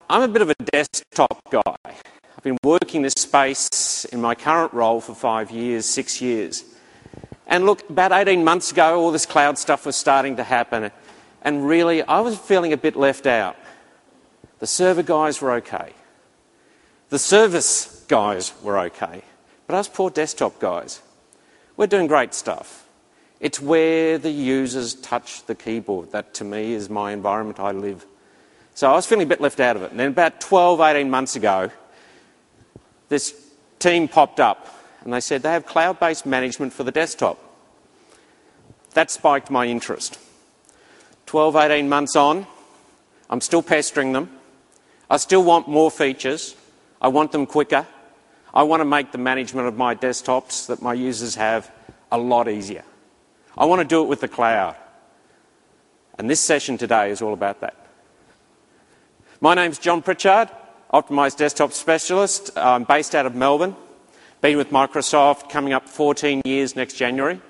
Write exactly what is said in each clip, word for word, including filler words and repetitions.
I'm a bit of a desktop guy. I've been working this space in my current role for five years, six years. And look, about eighteen months ago, all this cloud stuff was starting to happen. And really, I was feeling a bit left out. The server guys were okay. The service guys were okay. But us poor desktop guys, we're doing great stuff. It's where the users touch the keyboard. That, to me, is my environment I live. So I was feeling a bit left out of it. And then about twelve, eighteen months ago, this team popped up and they said they have cloud-based management for the desktop. That spiked my interest. twelve, eighteen months on, I'm still pestering them. I still want more features. I want them quicker. I want to make the management of my desktops that my users have a lot easier. I want to do it with the cloud. And this session today is all about that. My name's John Pritchard, Optimised Desktop Specialist. I'm based out of Melbourne. Been with Microsoft coming up fourteen years next January.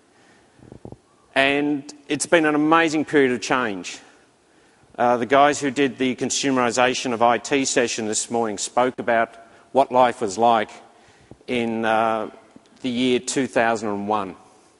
And it's been an amazing period of change. Uh, the guys who did the consumerisation of I T session this morning spoke about what life was like in uh, the year two thousand one.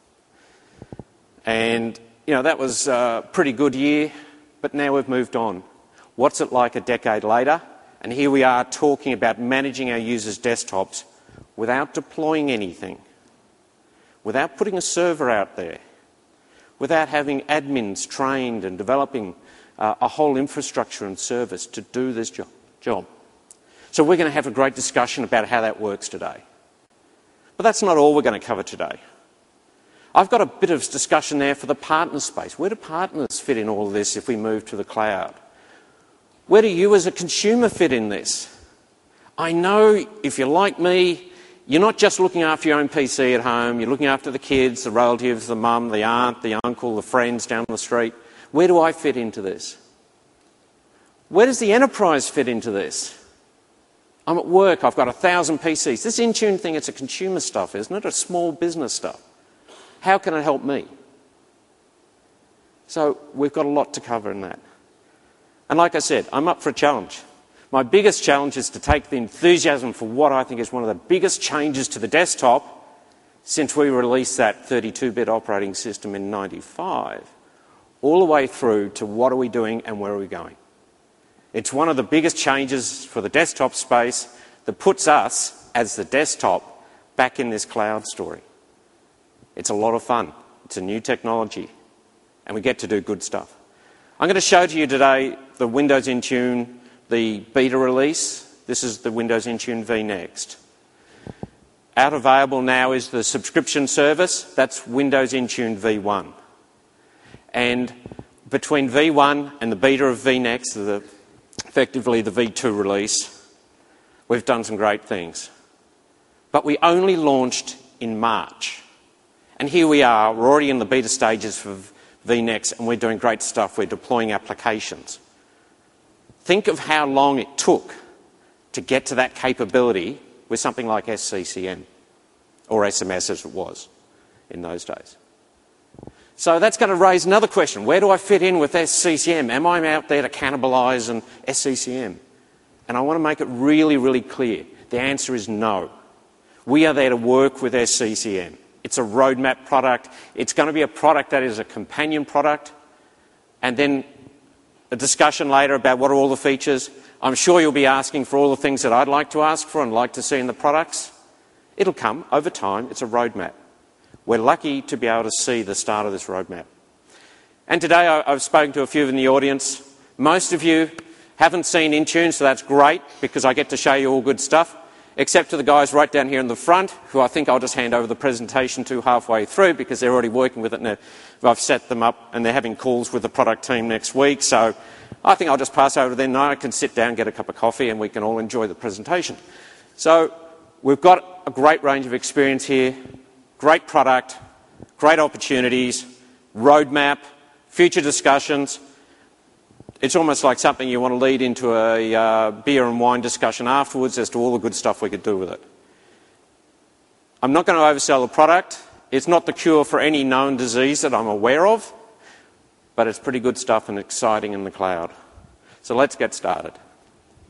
And, you know, that was a pretty good year, but now we've moved on. What's it like a decade later? And here we are talking about managing our users' desktops without deploying anything, without putting a server out there, without having admins trained and developing uh, a whole infrastructure and service to do this jo- job. So we're going to have a great discussion about how that works today. But that's not all we're going to cover today. I've got a bit of discussion there for the partner space. Where do partners fit in all of this if we move to the cloud? Where do you as a consumer fit in this? I know if you're like me, you're not just looking after your own P C at home, you're looking after the kids, the relatives, the mum, the aunt, the uncle, the friends down the street. Where do I fit into this? Where does the enterprise fit into this? I'm at work, I've got a thousand P Cs. This Intune thing, it's a consumer stuff, isn't it? A small business stuff. How can it help me? So we've got a lot to cover in that. And like I said, I'm up for a challenge. My biggest challenge is to take the enthusiasm for what I think is one of the biggest changes to the desktop since we released that thirty-two bit operating system in ninety-five, all the way through to what are we doing and where are we going. It's one of the biggest changes for the desktop space that puts us, as the desktop, back in this cloud story. It's a lot of fun. It's a new technology. And we get to do good stuff. I'm going to show to you today the Windows Intune, the beta release. This is the Windows Intune vNext. Out available now is the subscription service. That's Windows Intune v one. And between v one and the beta of vNext, the, effectively the v two release, we've done some great things. But we only launched in March. And here we are, we're already in the beta stages for vNext, and we're doing great stuff. We're deploying applications. Think of how long it took to get to that capability with something like S C C M, or S M S as it was in those days. So that's going to raise another question. Where do I fit in with S C C M? Am I out there to cannibalise an S C C M? And I want to make it really, really clear. The answer is no. We are there to work with S C C M. It's a roadmap product. It's going to be a product that is a companion product. And then a discussion later about what are all the features. I'm sure you'll be asking for all the things that I'd like to ask for and like to see in the products. It'll come over time. It's a roadmap. We're lucky to be able to see the start of this roadmap. And today I've spoken to a few in the audience. Most of you haven't seen Intune, so that's great because I get to show you all good stuff. Except to the guys right down here in the front, who I think I'll just hand over the presentation to halfway through because they're already working with it and I've set them up and they're having calls with the product team next week. So I think I'll just pass over to them now. I can sit down, get a cup of coffee and we can all enjoy the presentation. So we've got a great range of experience here, great product, great opportunities, roadmap, future discussions. It's almost like something you want to lead into a uh, beer and wine discussion afterwards as to all the good stuff we could do with it. I'm not going to oversell the product. It's not the cure for any known disease that I'm aware of, but it's pretty good stuff and exciting in the cloud. So let's get started.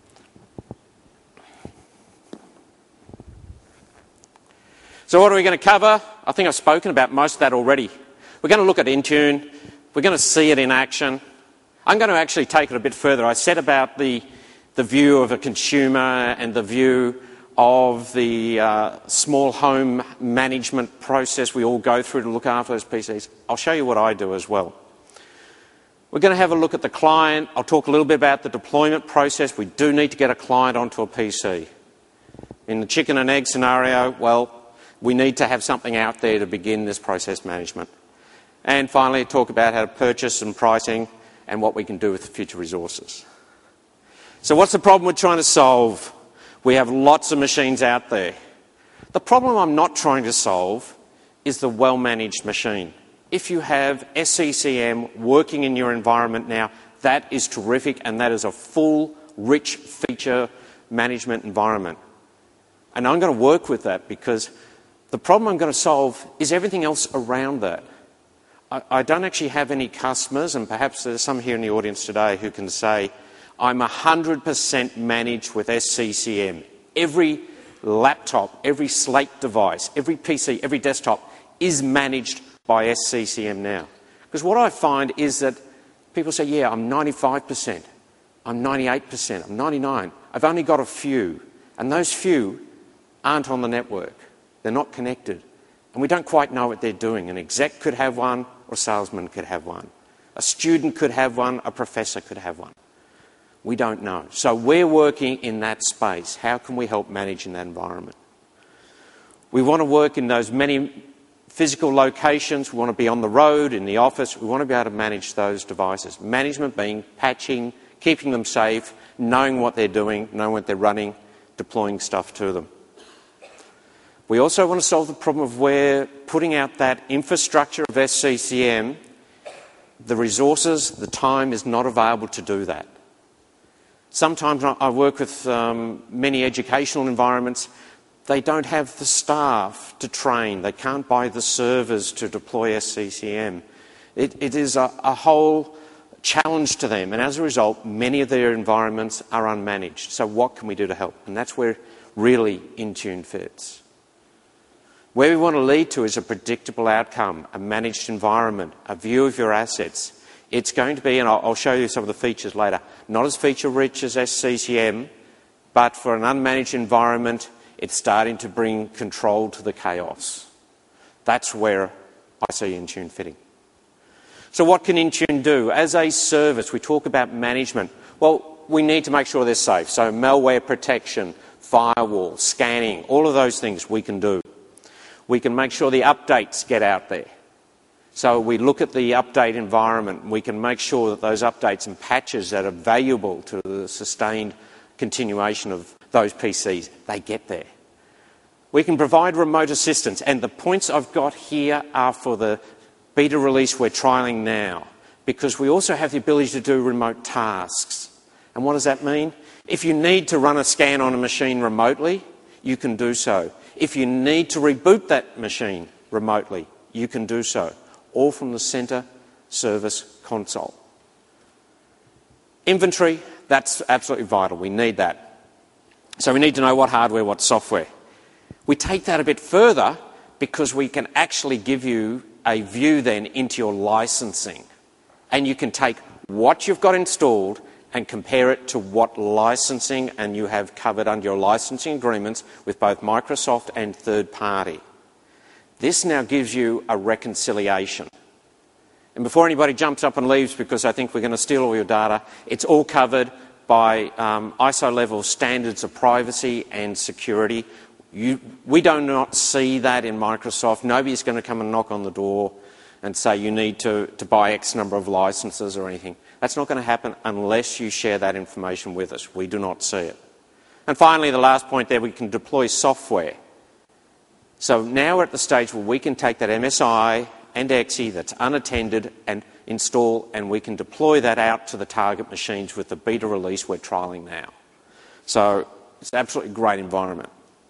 So what are we going to cover? I think I've spoken about most of that already. We're going to look at Intune. We're going to see it in action. I'm going to actually take it a bit further. I said about the, the view of a consumer and the view of the uh, small home management process we all go through to look after those P Cs. I'll show you what I do as well. We're going to have a look at the client. I'll talk a little bit about the deployment process. We do need to get a client onto a P C. In the chicken and egg scenario, well, we need to have something out there to begin this process management. And finally, talk about how to purchase and pricing and what we can do with the future resources. So what's the problem we're trying to solve? We have lots of machines out there. The problem I'm not trying to solve is the well-managed machine. If you have S C C M working in your environment now, that is terrific, and that is a full, rich feature management environment. And I'm going to work with that because the problem I'm going to solve is everything else around that. I, I don't actually have any customers, and perhaps there's some here in the audience today who can say, I'm one hundred percent managed with S C C M. Every laptop, every Slate device, every P C, every desktop is managed by S C C M now. Because what I find is that people say, yeah, I'm ninety-five percent, I'm ninety-eight percent, I'm ninety-nine. I've only got a few, and those few aren't on the network. They're not connected. And we don't quite know what they're doing. An exec could have one, or a salesman could have one. A student could have one, a professor could have one. We don't know. So we're working in that space. How can we help manage in that environment? We want to work in those many physical locations. We want to be on the road, in the office. We want to be able to manage those devices. Management being patching, keeping them safe, knowing what they're doing, knowing what they're running, deploying stuff to them. We also want to solve the problem of where putting out that infrastructure of S C C M, the resources, the time is not available to do that. Sometimes I work with um, many educational environments. They don't have the staff to train. They can't buy the servers to deploy S C C M. It, it is a, a whole challenge to them, and as a result, many of their environments are unmanaged. So what can we do to help? And that's where really Intune fits. Where we want to lead to is a predictable outcome, a managed environment, a view of your assets. It's going to be, and I'll, I'll show you some of the features later, not as feature-rich as S C C M, but for an unmanaged environment, it's starting to bring control to the chaos. That's where I see Intune fitting. So what can Intune do? As a service, we talk about management. Well, we need to make sure they're safe. So malware protection, firewall, scanning, all of those things we can do. We can make sure the updates get out there. So we look at the update environment. We can make sure that those updates and patches that are valuable to the sustained continuation of those P Cs, they get there. We can provide remote assistance, and the points I've got here are for the beta release we're trialling now, because we also have the ability to do remote tasks. And what does that mean? If you need to run a scan on a machine remotely, you can do so. If you need to reboot that machine remotely, you can do so, all from the Centre Service Console. Inventory, that's absolutely vital. We need that. So we need to know what hardware, what software. We take that a bit further because we can actually give you a view then into your licensing. And you can take what you've got installed and compare it to what licensing and you have covered under your licensing agreements with both Microsoft and third party. This now gives you a reconciliation. And before anybody jumps up and leaves because I think we're going to steal all your data, it's all covered by um, I S O level standards of privacy and security. You, we do not see that in Microsoft. Nobody's going to come and knock on the door and say you need to, to buy X number of licenses or anything. That's not going to happen unless you share that information with us. We do not see it. And finally, the last point there, we can deploy software. So now we're at the stage where we can take that M S I and X E that's unattended and install, and we can deploy that out to the target machines with the beta release we're trialling now. So it's an absolutely great environment.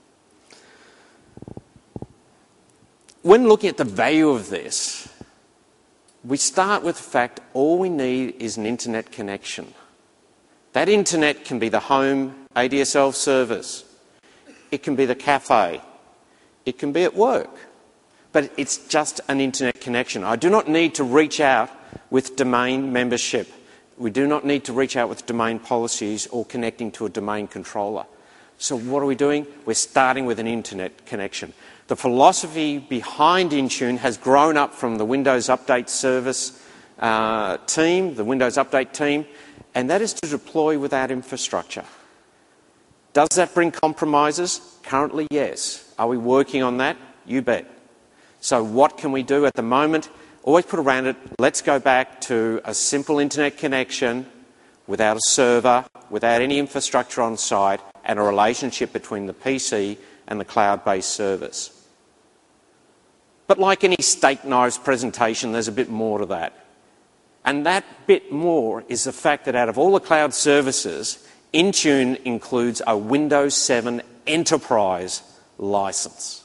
When looking at the value of this, we start with the fact all we need is an internet connection. That internet can be the home A D S L service. It can be the cafe. It can be at work. But it's just an internet connection. I do not need to reach out with domain membership. We do not need to reach out with domain policies or connecting to a domain controller. So what are we doing? We're starting with an internet connection. The philosophy behind Intune has grown up from the Windows Update Service uh, team, the Windows Update team, and that is to deploy without infrastructure. Does that bring compromises? Currently, yes. Are we working on that? You bet. So what can we do at the moment? Always put around it, let's go back to a simple internet connection without a server, without any infrastructure on site, and a relationship between the P C and the cloud-based service. But like any steak knives presentation, there's a bit more to that. And that bit more is the fact that out of all the cloud services, Intune includes a Windows seven Enterprise license.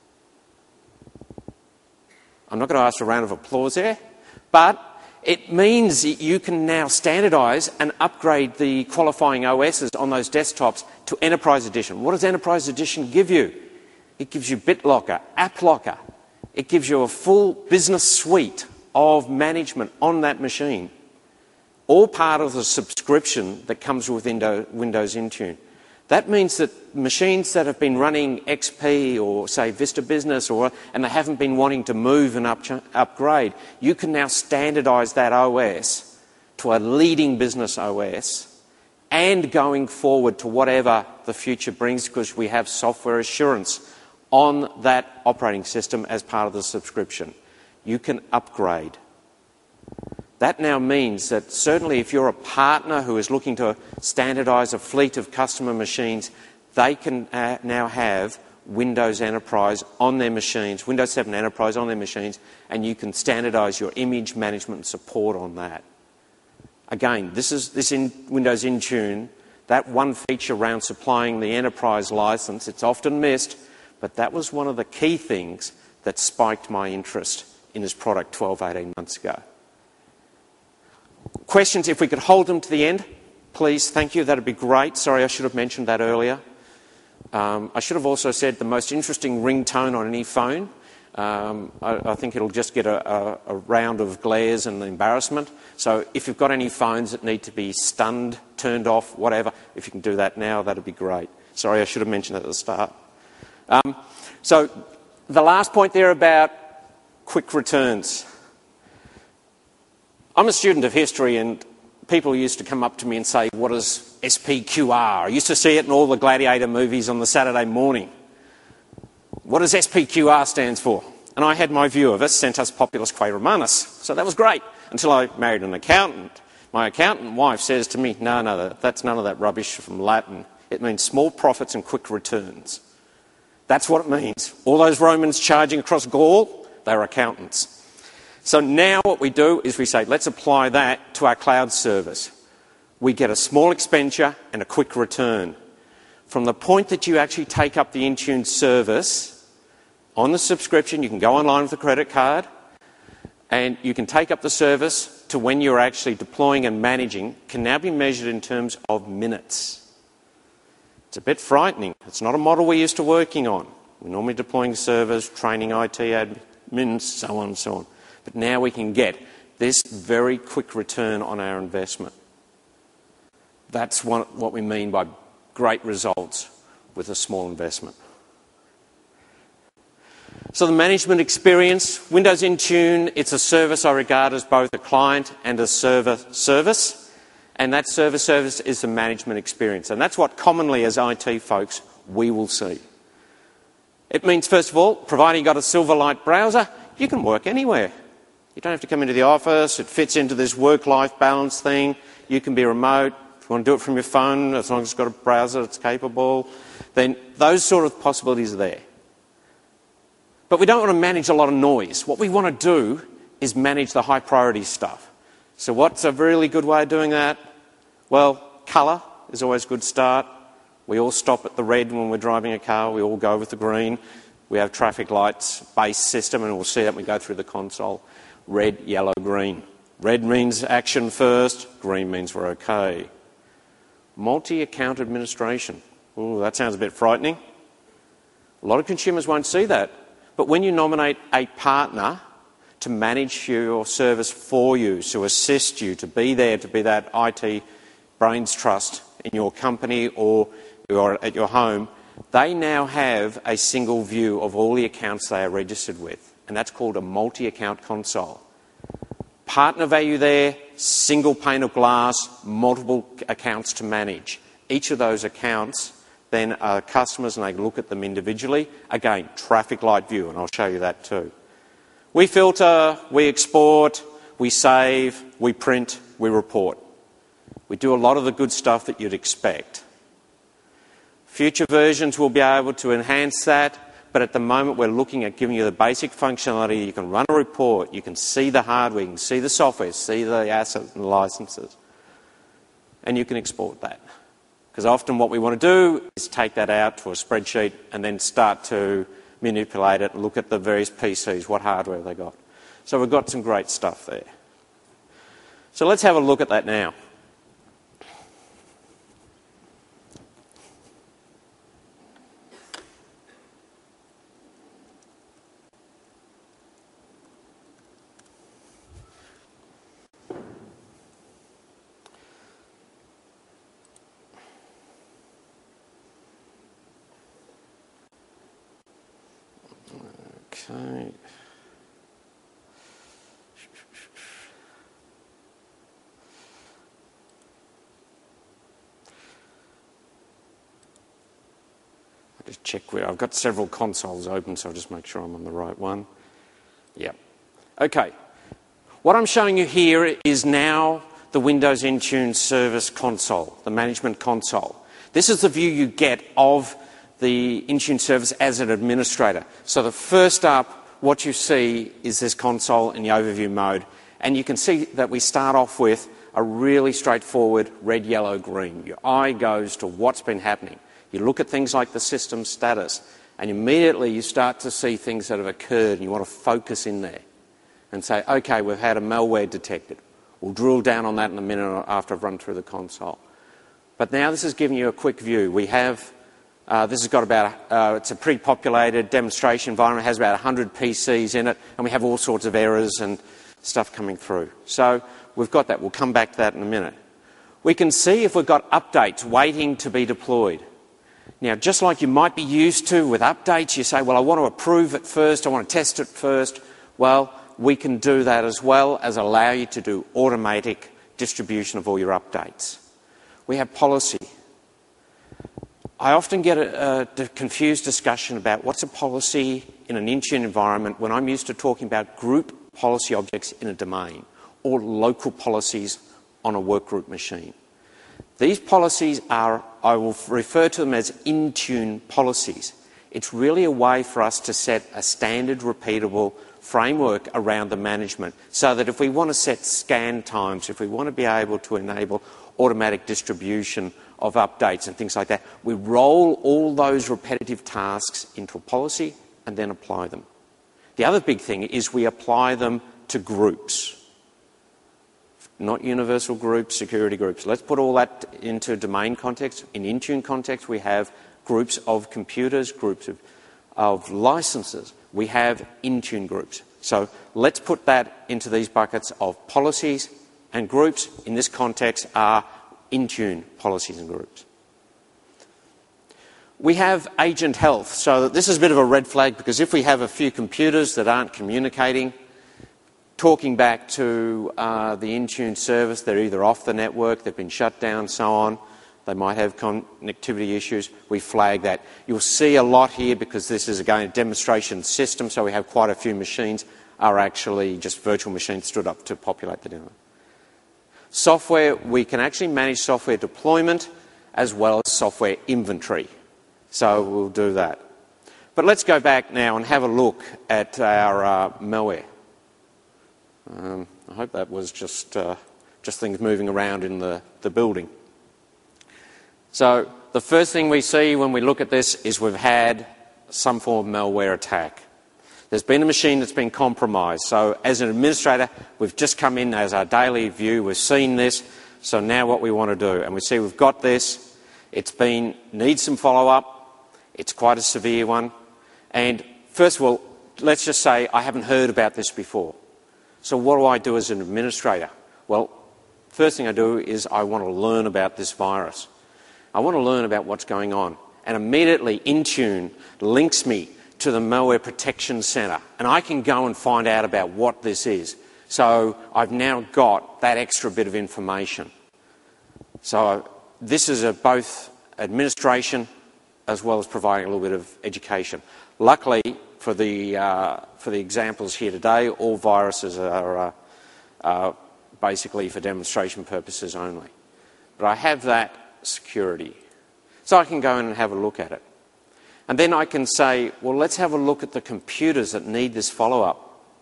I'm not going to ask for a round of applause there, but it means that you can now standardise and upgrade the qualifying O Ss on those desktops to Enterprise Edition. What does Enterprise Edition give you? It gives you BitLocker, AppLocker. It gives you a full business suite of management on that machine, all part of the subscription that comes with Windows Intune. That means that machines that have been running X P or, say, Vista Business, or, and they haven't been wanting to move and up, upgrade, you can now standardise that O S to a leading business O S and going forward to whatever the future brings, because we have software assurance on that operating system as part of the subscription. You can upgrade. That now means that certainly if you're a partner who is looking to standardise a fleet of customer machines, they can uh, now have Windows Enterprise on their machines, Windows seven Enterprise on their machines, and you can standardise your image management and support on that. Again, this is this in Windows Intune, that one feature around supplying the Enterprise license, it's often missed, but that was one of the key things that spiked my interest in this product twelve, eighteen months ago. Questions, if we could hold them to the end, please. Thank you. That would be great. Sorry, I should have mentioned that earlier. Um, I should have also said the most interesting ringtone on any phone. Um, I, I think it'll just get a, a, a round of glares and embarrassment. So if you've got any phones that need to be stunned, turned off, whatever, if you can do that now, that would be great. Sorry, I should have mentioned that at the start. Um, so the last point there about quick returns. I'm a student of history, and people used to come up to me and say, what is S P Q R? I used to see it in all the Gladiator movies on the Saturday morning. What does S P Q R stand for? And I had my view of it, Centus Populus Quae Romanus. So that was great, until I married an accountant. My accountant wife says to me, no, no, that's none of that rubbish from Latin. It means small profits and quick returns. That's what it means. All those Romans charging across Gaul, they were accountants. So now what we do is we say, let's apply that to our cloud service. We get a small expenditure and a quick return. From the point that you actually take up the Intune service, on the subscription, you can go online with a credit card, and you can take up the service to when you're actually deploying and managing, can now be measured in terms of minutes. It's a bit frightening. It's not a model we're used to working on. We're normally deploying servers, training I T admins, so on and so on. But now we can get this very quick return on our investment. That's what, what we mean by great results with a small investment. So the management experience, Windows Intune, it's a service I regard as both a client and a server service. And that server service is the management experience. And that's what commonly as I T folks we will see. It means, first of all, providing you've got a Silverlight browser, you can work anywhere. You don't have to come into the office. It fits into this work-life balance thing. You can be remote. If you want to do it from your phone, as long as it's got a browser that's capable, then those sort of possibilities are there. But we don't want to manage a lot of noise. What we want to do is manage the high-priority stuff. So what's a really good way of doing that? Well, colour is always a good start. We all stop at the red when we're driving a car. We all go with the green. We have traffic lights-based system, and we'll see that when we go through the console. Red, yellow, green. Red means action first, green means we're okay. Multi-account administration. Ooh, that sounds a bit frightening. A lot of consumers won't see that. But when you nominate a partner to manage your service for you, to assist you, to be there, to be that I T brains trust in your company or at your home, they now have a single view of all the accounts they are registered with, and that's called a multi-account console. Partner value there, single pane of glass, multiple accounts to manage. Each of those accounts then are customers and they look at them individually. Again, traffic light view, and I'll show you that too. We filter, we export, we save, we print, we report. We do a lot of the good stuff that you'd expect. Future versions will be able to enhance that, but at the moment we're looking at giving you the basic functionality. You can run a report, you can see the hardware, you can see the software, see the assets and the licenses, and you can export that. Because often what we want to do is take that out to a spreadsheet and then start to manipulate it and look at the various P Cs, what hardware they got. So we've got some great stuff there. So let's have a look at that now. Okay. I'll just check where I've got several consoles open, so I'll just make sure I'm on the right one. Yep. Okay. What I'm showing you here is now the Windows Intune Service Console, the management console. This is the view you get of the Intune service as an administrator. So the first up, what you see is this console in the overview mode, and you can see that we start off with a really straightforward red, yellow, green. Your eye goes to what's been happening. You look at things like the system status, and immediately you start to see things that have occurred, and you want to focus in there and say, okay, we've had a malware detected. We'll drill down on that in a minute after I've run through the console. But now this is giving you a quick view. We have Uh, this has got about, uh, it's a pre-populated demonstration environment, it has about one hundred P Cs in it, and we have all sorts of errors and stuff coming through. So we've got that. We'll come back to that in a minute. We can see if we've got updates waiting to be deployed. Now, just like you might be used to with updates, you say, well, I want to approve it first, I want to test it first. Well, we can do that as well as allow you to do automatic distribution of all your updates. We have policy. I often get a, a confused discussion about what's a policy in an Intune environment when I'm used to talking about group policy objects in a domain or local policies on a workgroup machine. These policies are, I will refer to them as Intune policies. It's really a way for us to set a standard repeatable framework around the management so that if we want to set scan times, if we want to be able to enable automatic distribution of updates and things like that, we roll all those repetitive tasks into a policy and then apply them. The other big thing is we apply them to groups, not universal groups, security groups. Let's put all that into domain context. In Intune context, we have groups of computers, groups of, of licenses. We have Intune groups. So let's put that into these buckets of policies and groups. In this context are Intune policies and groups. We have agent health. So this is a bit of a red flag because if we have a few computers that aren't communicating, talking back to uh, the Intune service, they're either off the network, they've been shut down, so on, they might have connectivity issues, we flag that. You'll see a lot here because this is again a demonstration system, so we have quite a few machines are actually just virtual machines stood up to populate the demo. Software, we can actually manage software deployment as well as software inventory. So we'll do that. But let's go back now and have a look at our uh, malware. Um, I hope that was just, uh, just things moving around in the, the building. So the first thing we see when we look at this is we've had some form of malware attack. There's been a machine that's been compromised. So as an administrator, we've just come in as our daily view. We've seen this. So now what we want to do, and we see we've got this. It's been, needs some follow-up. It's quite a severe one. And first of all, let's just say I haven't heard about this before. So what do I do as an administrator? Well, first thing I do is I want to learn about this virus. I want to learn about what's going on. And immediately Intune links me to the Malware Protection Centre, and I can go and find out about what this is. So I've now got that extra bit of information. So this is a both administration as well as providing a little bit of education. Luckily, for the, uh, for the examples here today, all viruses are uh, uh, basically for demonstration purposes only. But I have that security. So I can go in and have a look at it. And then I can say, well, let's have a look at the computers that need this follow-up.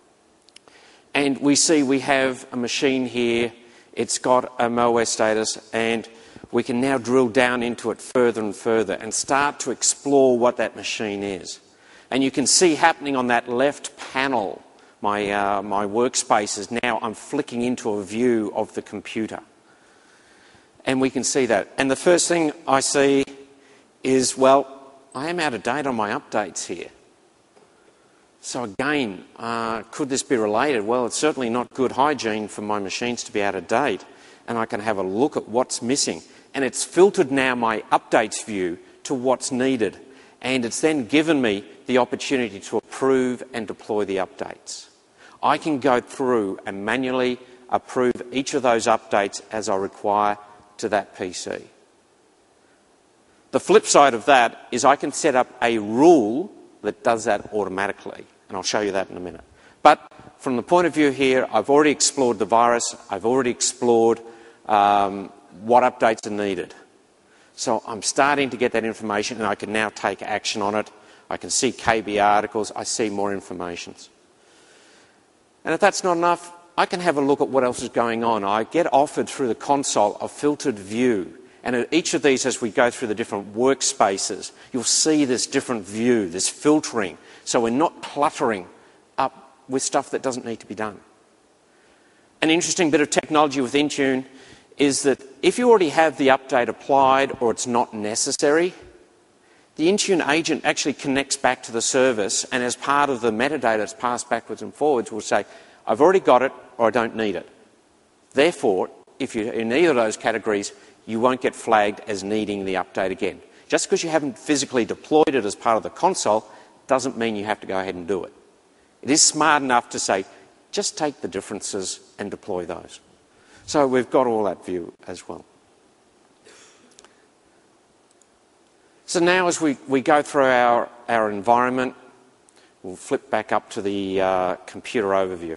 And we see we have a machine here, it's got a malware status, and we can now drill down into it further and further and start to explore what that machine is. And you can see happening on that left panel, my, uh, my workspace is now, I'm flicking into a view of the computer. And we can see that. And the first thing I see is, well, I am out of date on my updates here. So again, uh, could this be related? Well, it's certainly not good hygiene for my machines to be out of date. And I can have a look at what's missing. And it's filtered now my updates view to what's needed. And it's then given me the opportunity to approve and deploy the updates. I can go through and manually approve each of those updates as I require to that P C. The flip side of that is I can set up a rule that does that automatically, and I'll show you that in a minute. But from the point of view here, I've already explored the virus, I've already explored um, what updates are needed. So I'm starting to get that information, and I can now take action on it. I can see K B articles, I see more information. And if that's not enough, I can have a look at what else is going on. I get offered through the console a filtered view. And at each of these, as we go through the different workspaces, you'll see this different view, this filtering. So we're not cluttering up with stuff that doesn't need to be done. An interesting bit of technology with Intune is that if you already have the update applied or it's not necessary, the Intune agent actually connects back to the service, and as part of the metadata that's passed backwards and forwards will say, I've already got it or I don't need it. Therefore, if you're in either of those categories, you won't get flagged as needing the update again. Just because you haven't physically deployed it as part of the console doesn't mean you have to go ahead and do it. It is smart enough to say, just take the differences and deploy those. So we've got all that view as well. So now as we, we go through our, our environment, we'll flip back up to the uh, computer overview.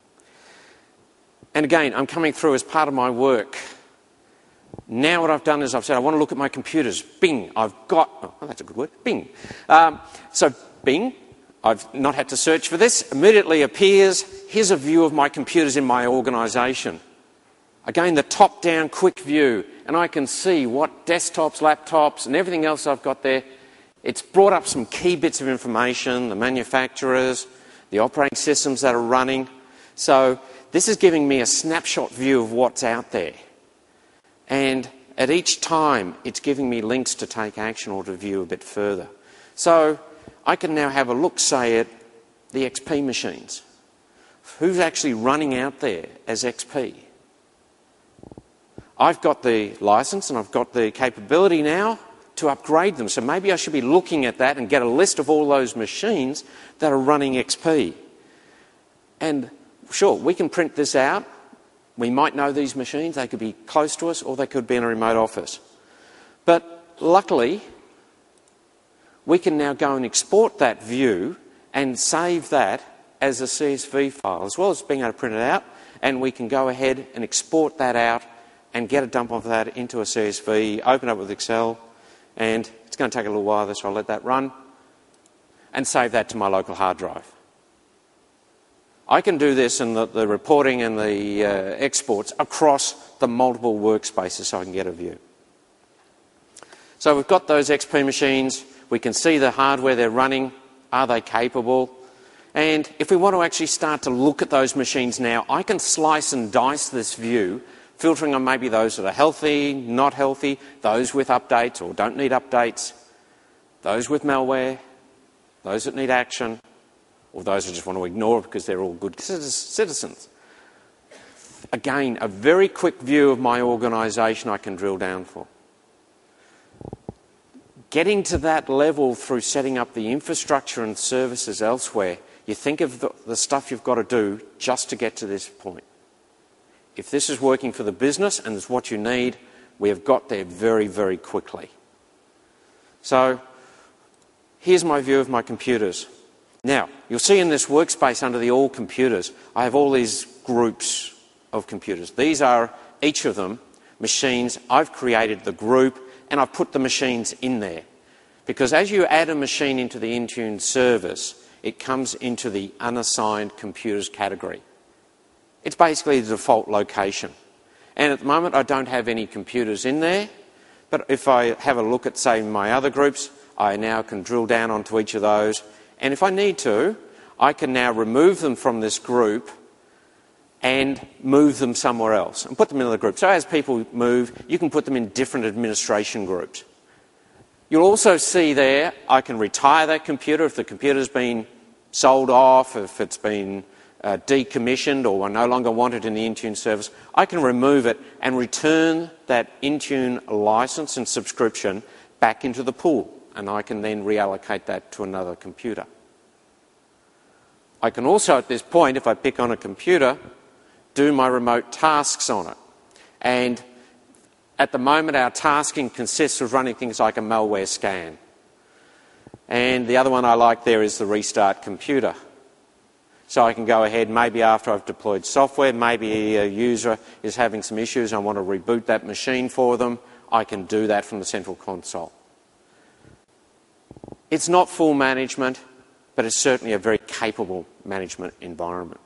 And again, I'm coming through as part of my work. Now what I've done is I've said, I want to look at my computers. Bing, I've got, oh, that's a good word, Bing. Um, so Bing, I've not had to search for this, immediately appears. Here's a view of my computers in my organisation. Again, the top-down quick view, and I can see what desktops, laptops, and everything else I've got there. It's brought up some key bits of information, the manufacturers, the operating systems that are running. So this is giving me a snapshot view of what's out there. And at each time, it's giving me links to take action or to view a bit further. So I can now have a look, say, at the X P machines. Who's actually running out there as X P? I've got the license and I've got the capability now to upgrade them. So maybe I should be looking at that and get a list of all those machines that are running X P. And sure, we can print this out. We might know these machines. They could be close to us or they could be in a remote office. But luckily, we can now go and export that view and save that as a C S V file, as well as being able to print it out. And we can go ahead and export that out and get a dump of that into a C S V, open it up with Excel, and it's going to take a little while, so I'll let that run, and save that to my local hard drive. I can do this in the, the reporting and the uh, exports across the multiple workspaces so I can get a view. So we've got those X P machines, we can see the hardware they're running, are they capable? And if we want to actually start to look at those machines now, I can slice and dice this view, filtering on maybe those that are healthy, not healthy, those with updates or don't need updates, those with malware, those that need action, or those who just want to ignore it because they're all good citizens. Again, a very quick view of my organisation I can drill down for. Getting to that level through setting up the infrastructure and services elsewhere, you think of the, the stuff you've got to do just to get to this point. If this is working for the business and it's what you need, we have got there very, very quickly. So, here's my view of my computers. Now, you'll see in this workspace under the All Computers, I have all these groups of computers. These are, each of them, machines. I've created the group and I've put the machines in there. Because as you add a machine into the Intune service, it comes into the unassigned computers category. It's basically the default location. And at the moment, I don't have any computers in there. But if I have a look at, say, my other groups, I now can drill down onto each of those. And if I need to, I can now remove them from this group and move them somewhere else and put them in another group. So as people move, you can put them in different administration groups. You'll also see there, I can retire that computer if the computer's been sold off, if it's been uh, decommissioned or I no longer want it in the Intune service. I can remove it and return that Intune license and subscription back into the pool, and I can then reallocate that to another computer. I can also, at this point, if I pick on a computer, do my remote tasks on it. And at the moment, our tasking consists of running things like a malware scan. And the other one I like there is the restart computer. So I can go ahead, maybe after I've deployed software, maybe a user is having some issues, I want to reboot that machine for them, I can do that from the central console. It's not full management, but it's certainly a very capable management environment.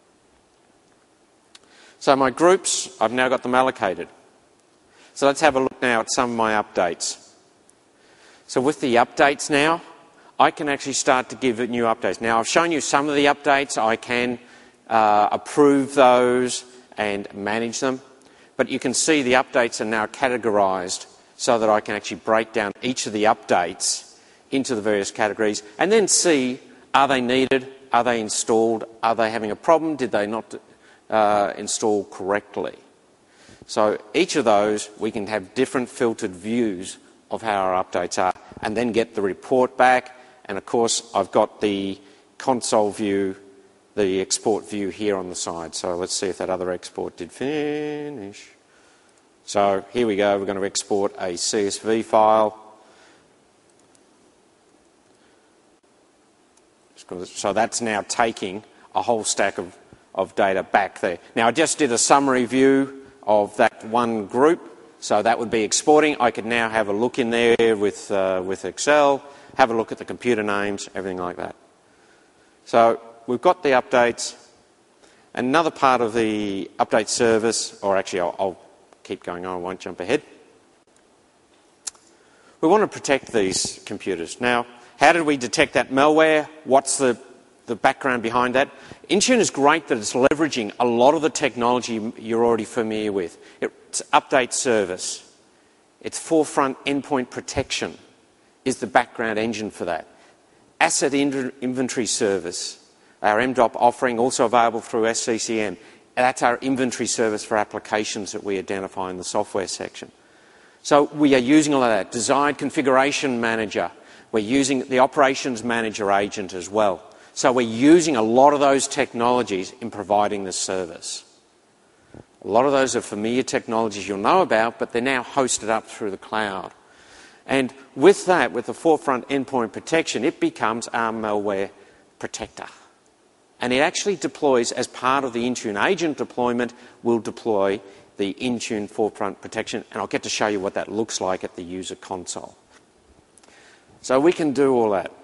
So my groups, I've now got them allocated. So let's have a look now at some of my updates. So with the updates now, I can actually start to give it new updates. Now I've shown you some of the updates. I can uh, approve those and manage them. But you can see the updates are now categorised so that I can actually break down each of the updates into the various categories and then see, are they needed, are they installed, are they having a problem, did they not uh, install correctly. So each of those we can have different filtered views of how our updates are and then get the report back, and of course I've got the console view, the export view here on the side. So let's see if that other export did finish. So here we go, we're going to export a C S V file. So that's now taking a whole stack of, of data back there. Now I just did a summary view of that one group, so that would be exporting. I could now have a look in there with, uh, with Excel, have a look at the computer names, everything like that. So we've got the updates. Another part of the update service, or actually I'll, I'll keep going on, I won't jump ahead. We want to protect these computers. Now, how did we detect that malware? What's the, the background behind that? Intune is great that it's leveraging a lot of the technology you're already familiar with. It's update service. It's forefront endpoint protection is the background engine for that. Asset inventory service, our M D O P offering, also available through S C C M. That's our inventory service for applications that we identify in the software section. So we are using all of that. Desired configuration manager. We're using the operations manager agent as well. So we're using a lot of those technologies in providing this service. A lot of those are familiar technologies you'll know about, but they're now hosted up through the cloud. And with that, with the forefront endpoint protection, it becomes our malware protector. And it actually deploys, as part of the Intune agent deployment, will deploy the Intune forefront protection. And I'll get to show you what that looks like at the user console. So we can do all that.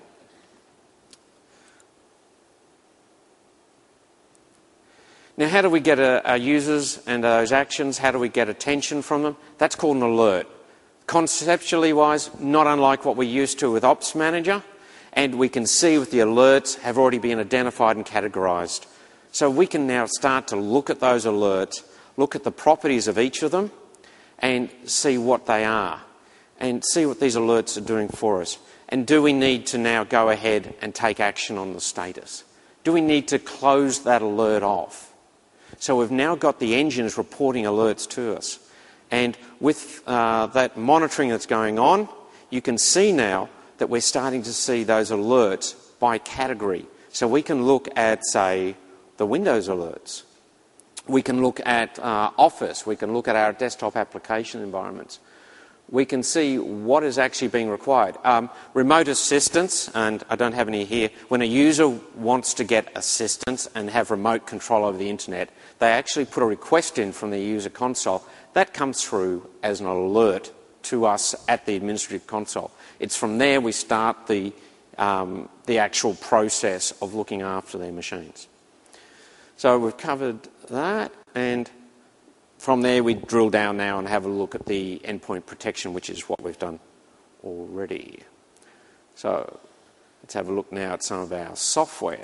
Now, how do we get our users and those actions? How do we get attention from them? That's called an alert. Conceptually wise, not unlike what we're used to with Ops Manager, and we can see with the alerts have already been identified and categorised. So we can now start to look at those alerts, look at the properties of each of them, and see what they are. and see what these alerts are doing for us. And do we need to now go ahead and take action on the status? Do we need to close that alert off? So we've now got the engines reporting alerts to us. And with uh, that monitoring that's going on, you can see now that we're starting to see those alerts by category. So we can look at, say, the Windows alerts. We can look at uh, Office. We can look at our desktop application environments. We can see what is actually being required. Um, remote assistance, and I don't have any here, when a user wants to get assistance and have remote control over the internet, they actually put a request in from the user console. That comes through as an alert to us at the administrative console. It's from there we start the, um, the actual process of looking after their machines. So we've covered that, and from there we drill down now and have a look at the endpoint protection, which is what we've done already. So let's have a look now at some of our software.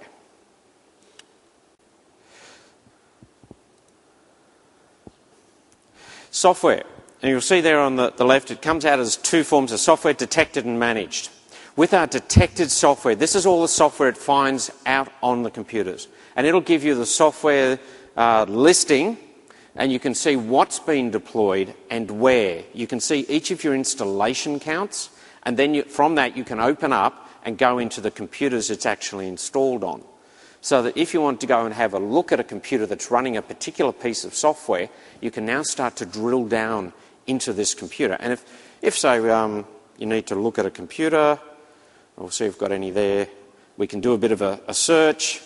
Software, and you'll see there on the, the left, it comes out as two forms of software: detected and managed. With our detected software, this is all the software it finds out on the computers. And it'll give you the software uh, listing, and you can see what's been deployed and where. You can see each of your installation counts, and then you, from that you can open up and go into the computers it's actually installed on. So that if you want to go and have a look at a computer that's running a particular piece of software, you can now start to drill down into this computer. And if, if say, um, you need to look at a computer, we'll see if we've got any there. We can do a bit of a, a search.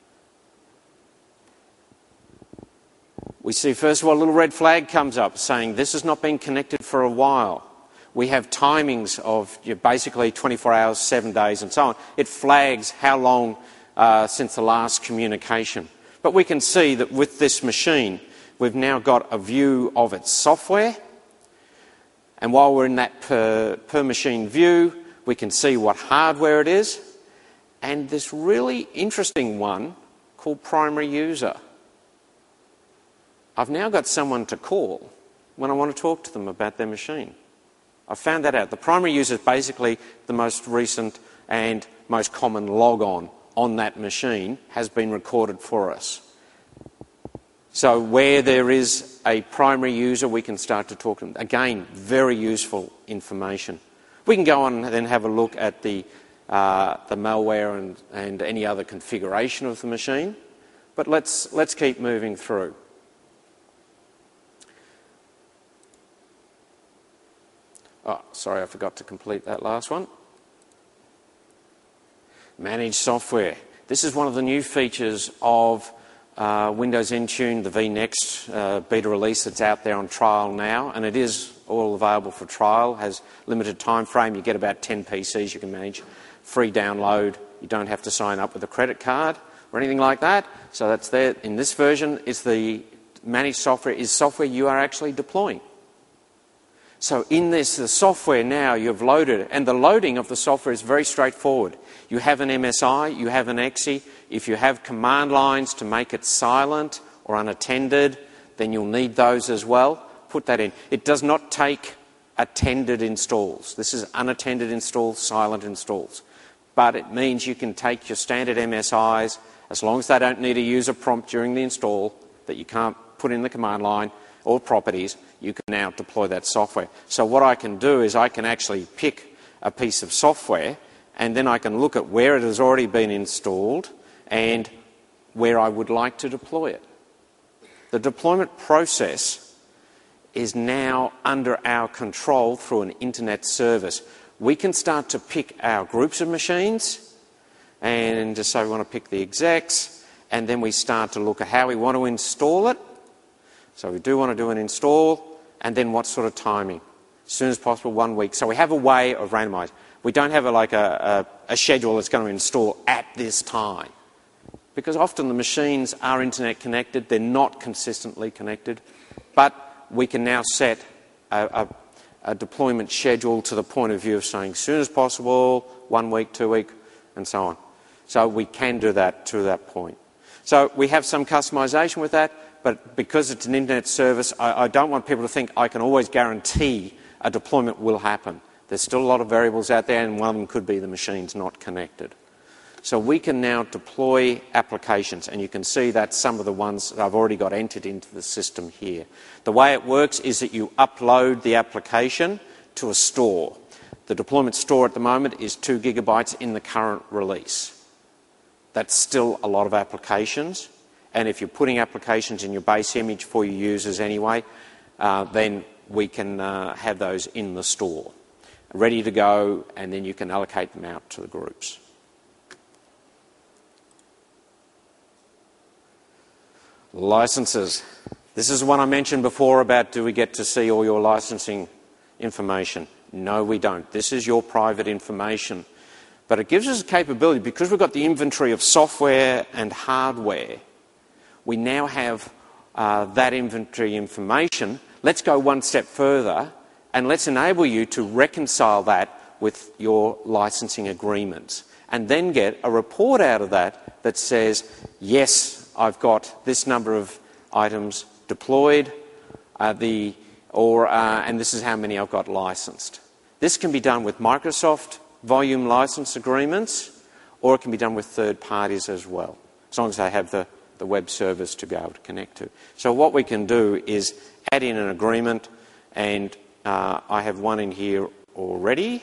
We see, first of all, a little red flag comes up saying this has not been connected for a while. We have timings of you know, basically twenty-four hours, seven days, and so on. It flags how long uh, since the last communication. But we can see that with this machine, we've now got a view of its software. And while we're in that per, per machine view, we can see what hardware it is. And this really interesting one called primary user. I've now got someone to call when I want to talk to them about their machine. I found that out. The primary user is basically the most recent and most common log-on on that machine has been recorded for us. So where there is a primary user, we can start to talk to them. Again, very useful information. We can go on and then have a look at the, uh, the malware and, and any other configuration of the machine. But let's, let's keep moving through. Oh, sorry, I forgot to complete that last one. Managed software. This is one of the new features of uh, Windows Intune, the vNext uh, beta release that's out there on trial now, and it is all available for trial, has limited time frame. You get about ten P Cs you can manage. Free download. You don't have to sign up with a credit card or anything like that. So that's there. In this version, is the managed software is software you are actually deploying. So in this, the software now you've loaded, and the loading of the software is very straightforward. You have an M S I, you have an E X E. If you have command lines to make it silent or unattended, then you'll need those as well. Put that in. It does not take attended installs. This is unattended installs, silent installs. But it means you can take your standard M S Is, as long as they don't need a user prompt during the install that you can't put in the command line or properties, you can now deploy that software. So what I can do is I can actually pick a piece of software, and then I can look at where it has already been installed and where I would like to deploy it. The deployment process is now under our control through an internet service. We can start to pick our groups of machines, and just say we want to pick the execs, and then we start to look at how we want to install it. So we do want to do an install, and then what sort of timing? As soon as possible, one week. So we have a way of randomising. We don't have a, like a, a, a schedule that's going to install at this time. Because often the machines are internet connected, they're not consistently connected, but we can now set a, a, a deployment schedule to the point of view of saying as soon as possible, one week, two week, and so on. So we can do that to that point. So we have some customisation with that. But because it's an internet service, I, I don't want people to think I can always guarantee a deployment will happen. There's still a lot of variables out there, and one of them could be the machine's not connected. So we can now deploy applications, and you can see that some of the ones that I've already got entered into the system here. The way it works is that you upload the application to a store. The deployment store at the moment is two gigabytes in the current release. That's still a lot of applications, and if you're putting applications in your base image for your users anyway, uh, then we can uh, have those in the store, ready to go, and then you can allocate them out to the groups. Licenses. This is one I mentioned before about, do we get to see all your licensing information? No, we don't. This is your private information. But it gives us a capability, because we've got the inventory of software and hardware, we now have uh, that inventory information. Let's go one step further, and let's enable you to reconcile that with your licensing agreements, and then get a report out of that that says, yes, I've got this number of items deployed, uh, the, or, uh, and this is how many I've got licensed. This can be done with Microsoft volume license agreements, or it can be done with third parties as well, as long as they have the, the web service to be able to connect to. So what we can do is add in an agreement, and uh, I have one in here already.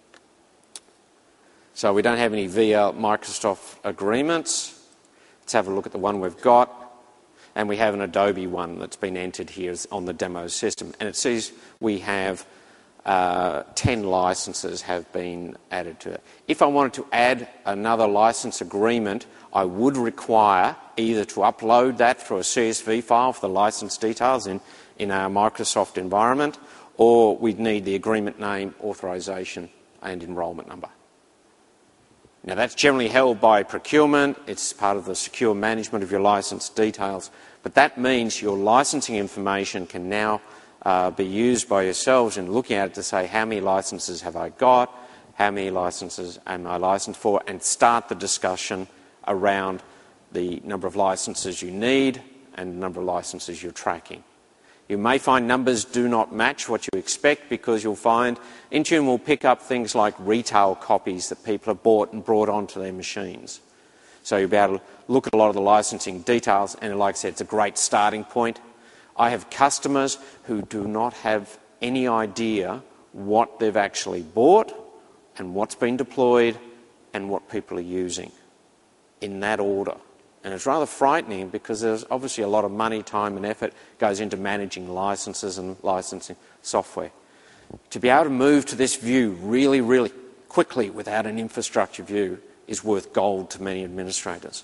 So we don't have any V L Microsoft agreements. Let's have a look at the one we've got. And we have an Adobe one that's been entered here on the demo system. And it says we have uh, ten licenses have been added to it. If I wanted to add another license agreement, I would require either to upload that through a C S V file for the license details in, in our Microsoft environment, or we'd need the agreement name, authorization, and enrolment number. Now, that's generally held by procurement. It's part of the secure management of your license details. But that means your licensing information can now uh, be used by yourselves in looking at it to say, how many licenses have I got, how many licenses am I licensed for, and start the discussion around the number of licenses you need and the number of licenses you're tracking. You may find numbers do not match what you expect, because you'll find Intune will pick up things like retail copies that people have bought and brought onto their machines. So you'll be able to look at a lot of the licensing details, and like I said, it's a great starting point. I have customers who do not have any idea what they've actually bought and what's been deployed and what people are using in that order. And it's rather frightening, because there's obviously a lot of money, time and effort goes into managing licenses and licensing software. To be able to move to this view really, really quickly without an infrastructure view is worth gold to many administrators.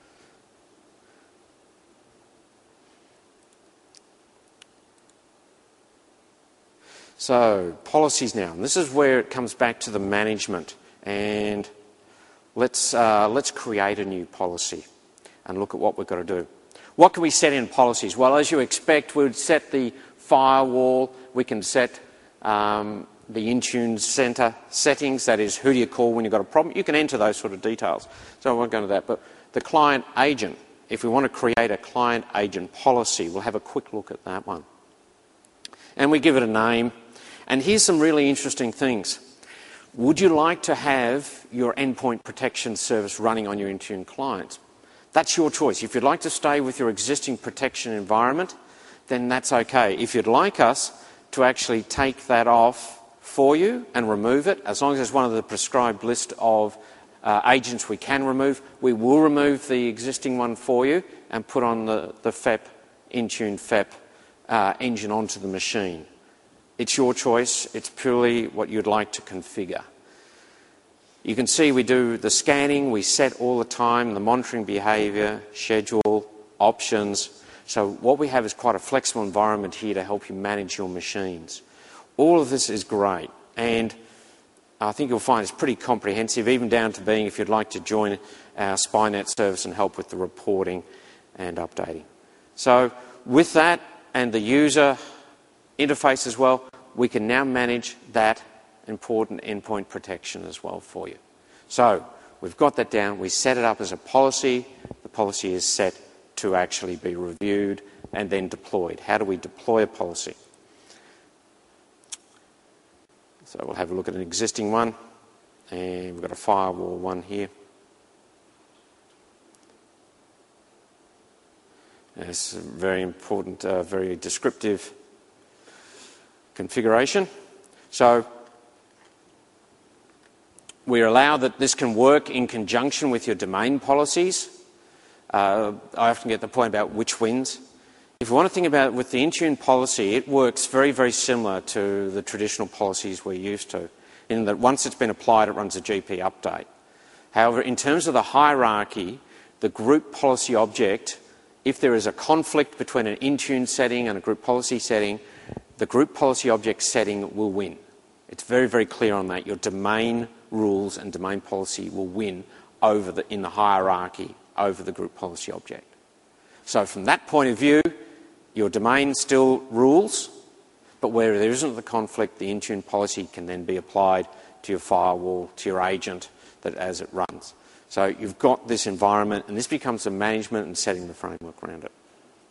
So, policies now. And this is where it comes back to the management. And let's, uh, let's create a new policy and look at what we've got to do. What can we set in policies? Well, as you expect, we would set the firewall. We can set um, the Intune Center settings. That is, who do you call when you've got a problem? You can enter those sort of details. So I won't go into that. But the client agent, if we want to create a client agent policy, we'll have a quick look at that one. And we give it a name. And here's some really interesting things. Would you like to have your endpoint protection service running on your Intune clients? That's your choice. If you'd like to stay with your existing protection environment, then that's okay. If you'd like us to actually take that off for you and remove it, as long as it's one of the prescribed list of uh, agents we can remove, we will remove the existing one for you and put on the, the F E P, Intune F E P uh, engine onto the machine. It's your choice. It's purely what you'd like to configure. You can see we do the scanning, we set all the time, the monitoring behaviour, schedule, options. So what we have is quite a flexible environment here to help you manage your machines. All of this is great, and I think you'll find it's pretty comprehensive, even down to being, if you'd like to join our Spynet service and help with the reporting and updating. So with that and the user interface as well, we can now manage that important endpoint protection as well for you. So we've got that down, we set it up as a policy, the policy is set to actually be reviewed and then deployed. How do we deploy a policy? So we'll have a look at an existing one, and we've got a firewall one here. And it's a very important, uh, very descriptive configuration. So we allow that this can work in conjunction with your domain policies. Uh, I often get the point about which wins. If you want to think about it with the Intune policy, it works very, very similar to the traditional policies we're used to, in that once it's been applied, it runs a G P update. However, in terms of the hierarchy, the group policy object, if there is a conflict between an Intune setting and a group policy setting, the group policy object setting will win. It's very, very clear on that. Your domain rules and domain policy will win over the, in the hierarchy over the group policy object. So from that point of view, your domain still rules, but where there isn't the conflict, the Intune policy can then be applied to your firewall, to your agent, that as it runs. So you've got this environment, and this becomes the management and setting the framework around it.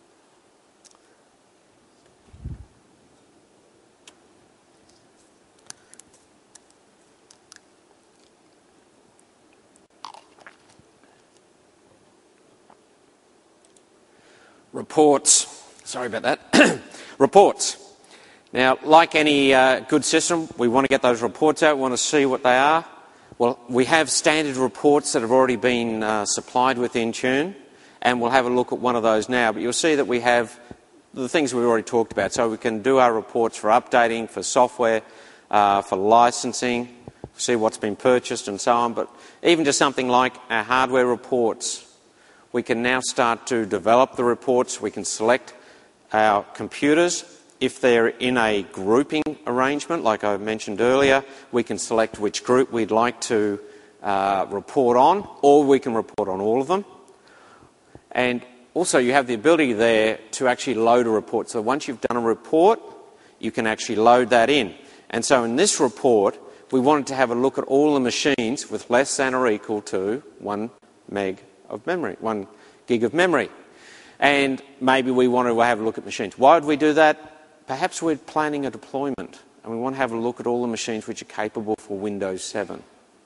Reports. Sorry about that. Reports. Now, like any uh, good system, we want to get those reports out. We want to see what they are. Well, we have standard reports that have already been uh, supplied with Intune, and we'll have a look at one of those now. But you'll see that we have the things we've already talked about. So we can do our reports for updating, for software, uh, for licensing, see what's been purchased and so on. But even just something like our hardware reports, we can now start to develop the reports. We can select our computers. If they're in a grouping arrangement, like I mentioned earlier, we can select which group we'd like to uh, report on, or we can report on all of them. And also you have the ability there to actually load a report. So once you've done a report, you can actually load that in. And so in this report, we wanted to have a look at all the machines with less than or equal to one meg of memory, one gig of memory. And maybe we want to have a look at machines. Why would we do that? Perhaps we're planning a deployment and we want to have a look at all the machines which are capable for Windows seven.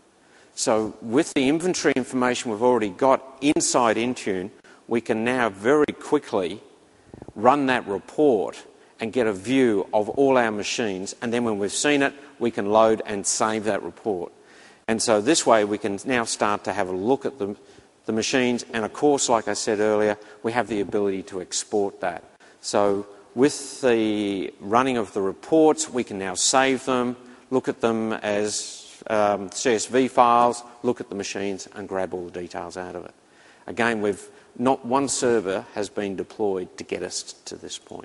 So with the inventory information we've already got inside Intune, we can now very quickly run that report and get a view of all our machines, and then when we've seen it, we can load and save that report. And so this way we can now start to have a look at the, the machines, and of course, like I said earlier, we have the ability to export that. So with the running of the reports, we can now save them, look at them as um, C S V files, look at the machines and grab all the details out of it. Again, we've not one server has been deployed to get us to this point.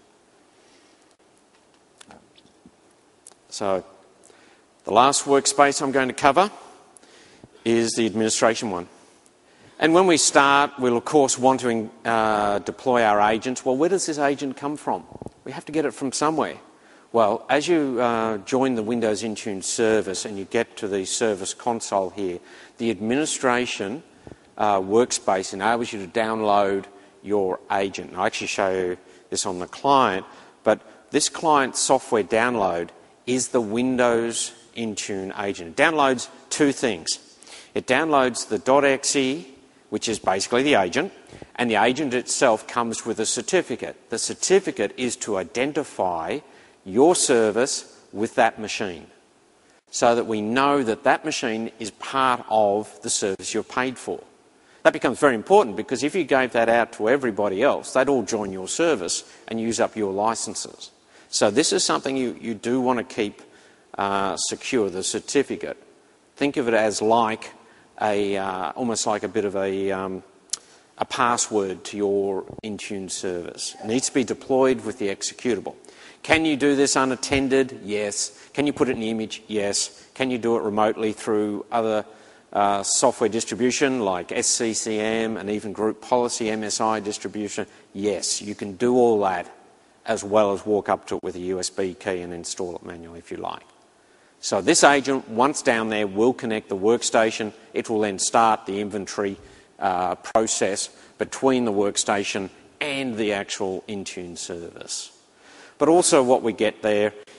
So the last workspace I'm going to cover is the administration one. And when we start, we'll of course want to uh, deploy our agent. Well, where does this agent come from? We have to get it from somewhere. Well, as you uh, join the Windows Intune service and you get to the service console here, the administration uh, workspace enables you to download your agent. And I'll actually show you this on the client, but this client software download is the Windows Intune agent. It downloads two things. It downloads the .exe, which is basically the agent, and the agent itself comes with a certificate. The certificate is to identify your service with that machine, so that we know that that machine is part of the service you're paid for. That becomes very important, because if you gave that out to everybody else, they'd all join your service and use up your licenses. So this is something you, you do want to keep uh, secure, the certificate. Think of it as like a, uh, almost like a bit of a, um, a password to your Intune service. It needs to be deployed with the executable. Can you do this unattended? Yes. Can you put it in the image? Yes. Can you do it remotely through other uh, software distribution like S C C M and even group policy M S I distribution? Yes. You can do all that, as well as walk up to it with a U S B key and install it manually if you like. So this agent, once down there, will connect the workstation. It will then start the inventory uh, process between the workstation and the actual Intune service. But also what we get there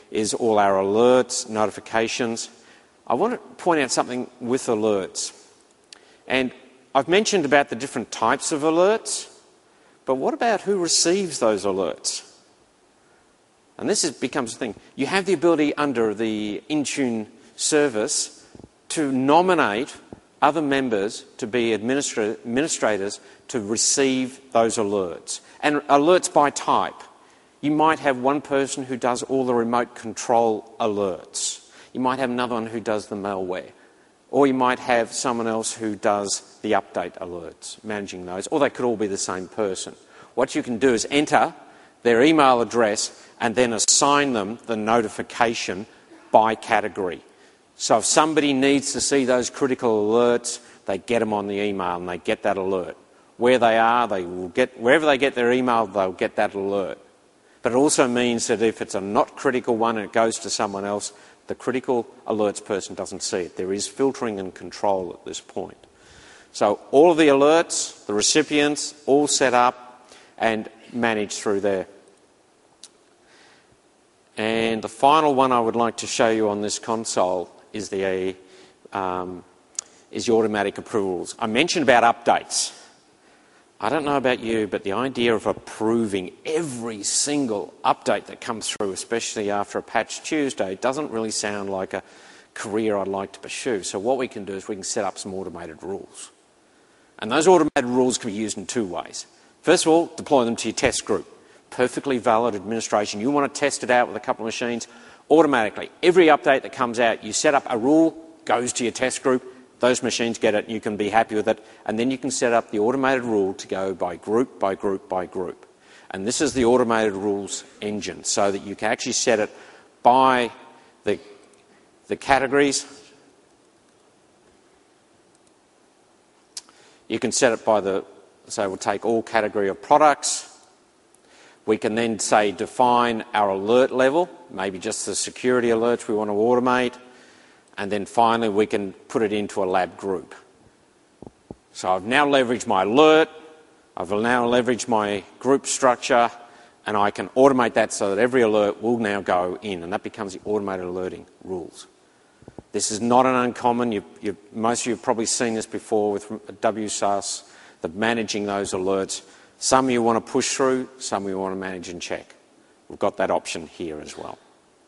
is all our alerts, notifications. I want to point out something with alerts. And I've mentioned about the different types of alerts, but what about who receives those alerts? And this is, becomes a thing. You have the ability under the Intune service to nominate other members to be administra- administrators to receive those alerts. And alerts by type. You might have one person who does all the remote control alerts. You might have another one who does the malware. Or you might have someone else who does the update alerts, managing those. Or they could all be the same person. What you can do is enter their email address and then assign them the notification by category. So if somebody needs to see those critical alerts, they get them on the email and they get that alert. Where they are, they will get, wherever they get their email, they'll get that alert. But it also means that if it's a not critical one and it goes to someone else, the critical alerts person doesn't see it. There is filtering and control at this point. So all of the alerts, the recipients, all set up and managed through there. And the final one I would like to show you on this console is the um, is the automatic approvals. I mentioned about updates. I don't know about you, but the idea of approving every single update that comes through, especially after a patch Tuesday, doesn't really sound like a career I'd like to pursue. So what we can do is we can set up some automated rules. And those automated rules can be used in two ways. First of all, deploy them to your test group. Perfectly valid administration. You want to test it out with a couple of machines, automatically. Every update that comes out, you set up a rule, goes to your test group, those machines get it, you can be happy with it, and then you can set up the automated rule to go by group, by group, by group. And this is the automated rules engine, so that you can actually set it by the, the categories. You can set it by the, so we'll take all category of products. We can then say define our alert level, maybe just the security alerts we want to automate. And then finally we can put it into a lab group. So I've now leveraged my alert, I've now leveraged my group structure, and I can automate that so that every alert will now go in, and that becomes the automated alerting rules. This is not an uncommon, you've, you've, most of you have probably seen this before with W S A S, the managing those alerts. Some you want to push through, some you want to manage and check. We've got that option here as well.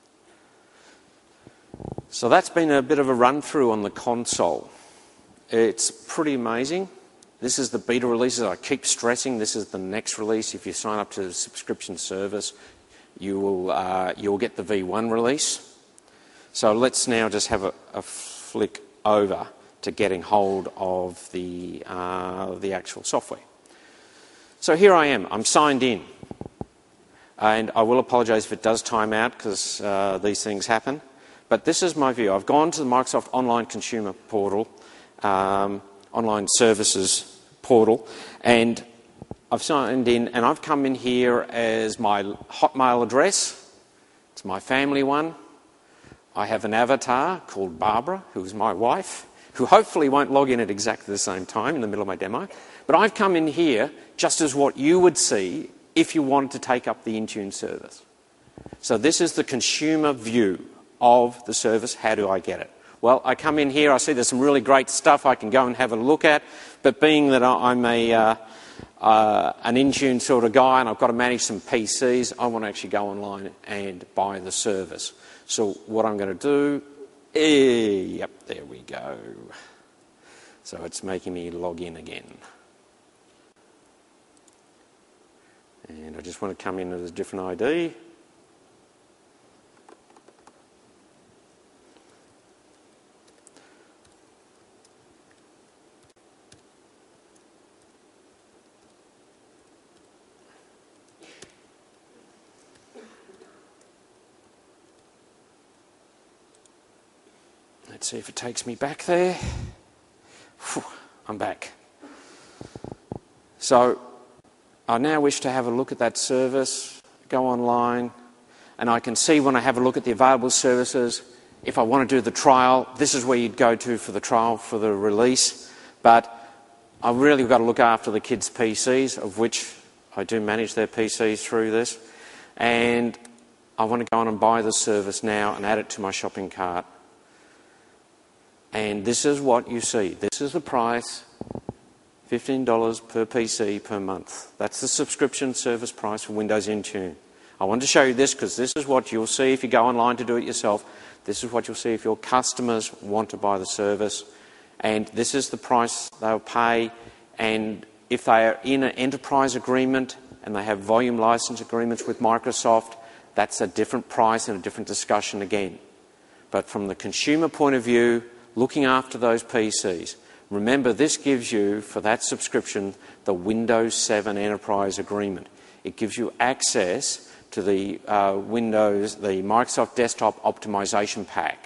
So that's been a bit of a run through on the console. It's pretty amazing. This is the beta releases. I keep stressing this is the next release. If you sign up to the subscription service, you will uh, you will get the V one release. So let's now just have a, a flick over to getting hold of the uh, the actual software. So here I am. I'm signed in, and I will apologise if it does time out because uh, these things happen. But this is my view. I've gone to the Microsoft Online Consumer Portal, um, Online Services Portal, and I've signed in, and I've come in here as my Hotmail address. It's my family one. I have an avatar called Barbara, who is my wife, who hopefully won't log in at exactly the same time in the middle of my demo. But I've come in here just as what you would see if you wanted to take up the Intune service. So this is the consumer view of the service. How do I get it? Well, I come in here, I see there's some really great stuff I can go and have a look at, but being that I'm a, uh, uh, an Intune sort of guy and I've got to manage some P Cs, I want to actually go online and buy the service. So what I'm going to do, eh, yep, there we go. So it's making me log in again. And I just want to come in with a different I D. Let's see if it takes me back there. Whew, I'm back. So I now wish to have a look at that service, go online, and I can see when I have a look at the available services, if I want to do the trial, this is where you'd go to for the trial, for the release. But I've really got to look after the kids' P Cs, of which I do manage their P Cs through this. And I want to go on and buy the service now and add it to my shopping cart. And this is what you see. This is the price, fifteen dollars per P C per month. That's the subscription service price for Windows Intune. I want to show you this because this is what you'll see if you go online to do it yourself. This is what you'll see if your customers want to buy the service. And this is the price they'll pay. And if they are in an enterprise agreement and they have volume license agreements with Microsoft, that's a different price and a different discussion again. But from the consumer point of view, looking after those P Cs, remember this gives you, for that subscription, the Windows seven Enterprise Agreement. It gives you access to the uh, Windows, the Microsoft Desktop Optimization Pack.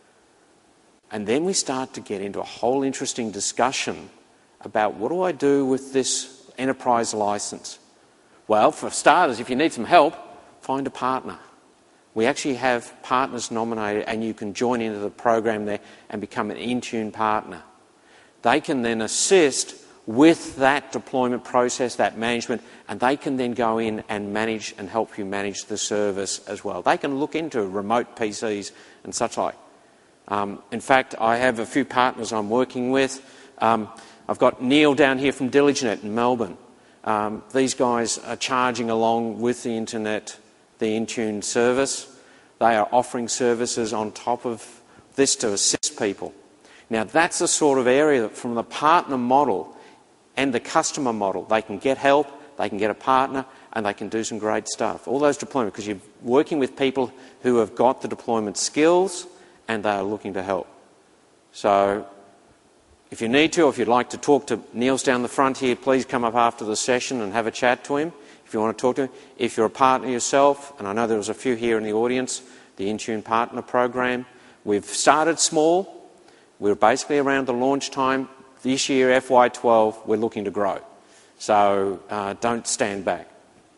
And then we start to get into a whole interesting discussion about what do I do with this enterprise license? Well, for starters, if you need some help, find a partner. We actually have partners nominated and you can join into the program there and become an Intune partner. They can then assist with that deployment process, that management, and they can then go in and manage and help you manage the service as well. They can look into remote P Cs and such like. Um, in fact, I have a few partners I'm working with. Um, I've got Neil down here from Diligent in Melbourne. Um, these guys are charging along with the internet, the Intune service. They are offering services on top of this to assist people. Now, that's the sort of area that from the partner model and the customer model, they can get help, they can get a partner, and they can do some great stuff. All those deployments, because you're working with people who have got the deployment skills and they are looking to help. So, if you need to, or if you'd like to talk to Neil's down the front here, please come up after the session and have a chat to him. If you want to talk to him, if you're a partner yourself, and I know there was a few here in the audience, the Intune Partner Program, we've started small. We're basically around the launch time. This year, F Y twelve, we're looking to grow. So uh, don't stand back.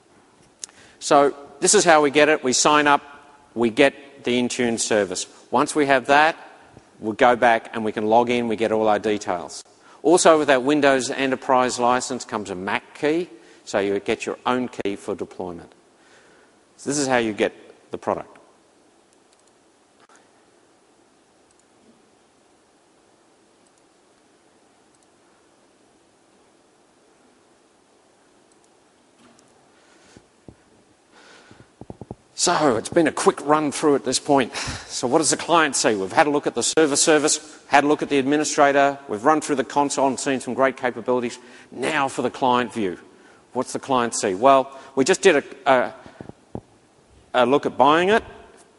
So this is how we get it. We sign up, we get the Intune service. Once we have that, we'll go back and we can log in, we get all our details. Also with that Windows Enterprise license comes a Mac key, so you get your own key for deployment. So this is how you get the product. So it's been a quick run through at this point. So what does the client see? We've had a look at the server service, had a look at the administrator, we've run through the console and seen some great capabilities. Now for the client view. What's the client see? Well, we just did a, a, a look at buying it,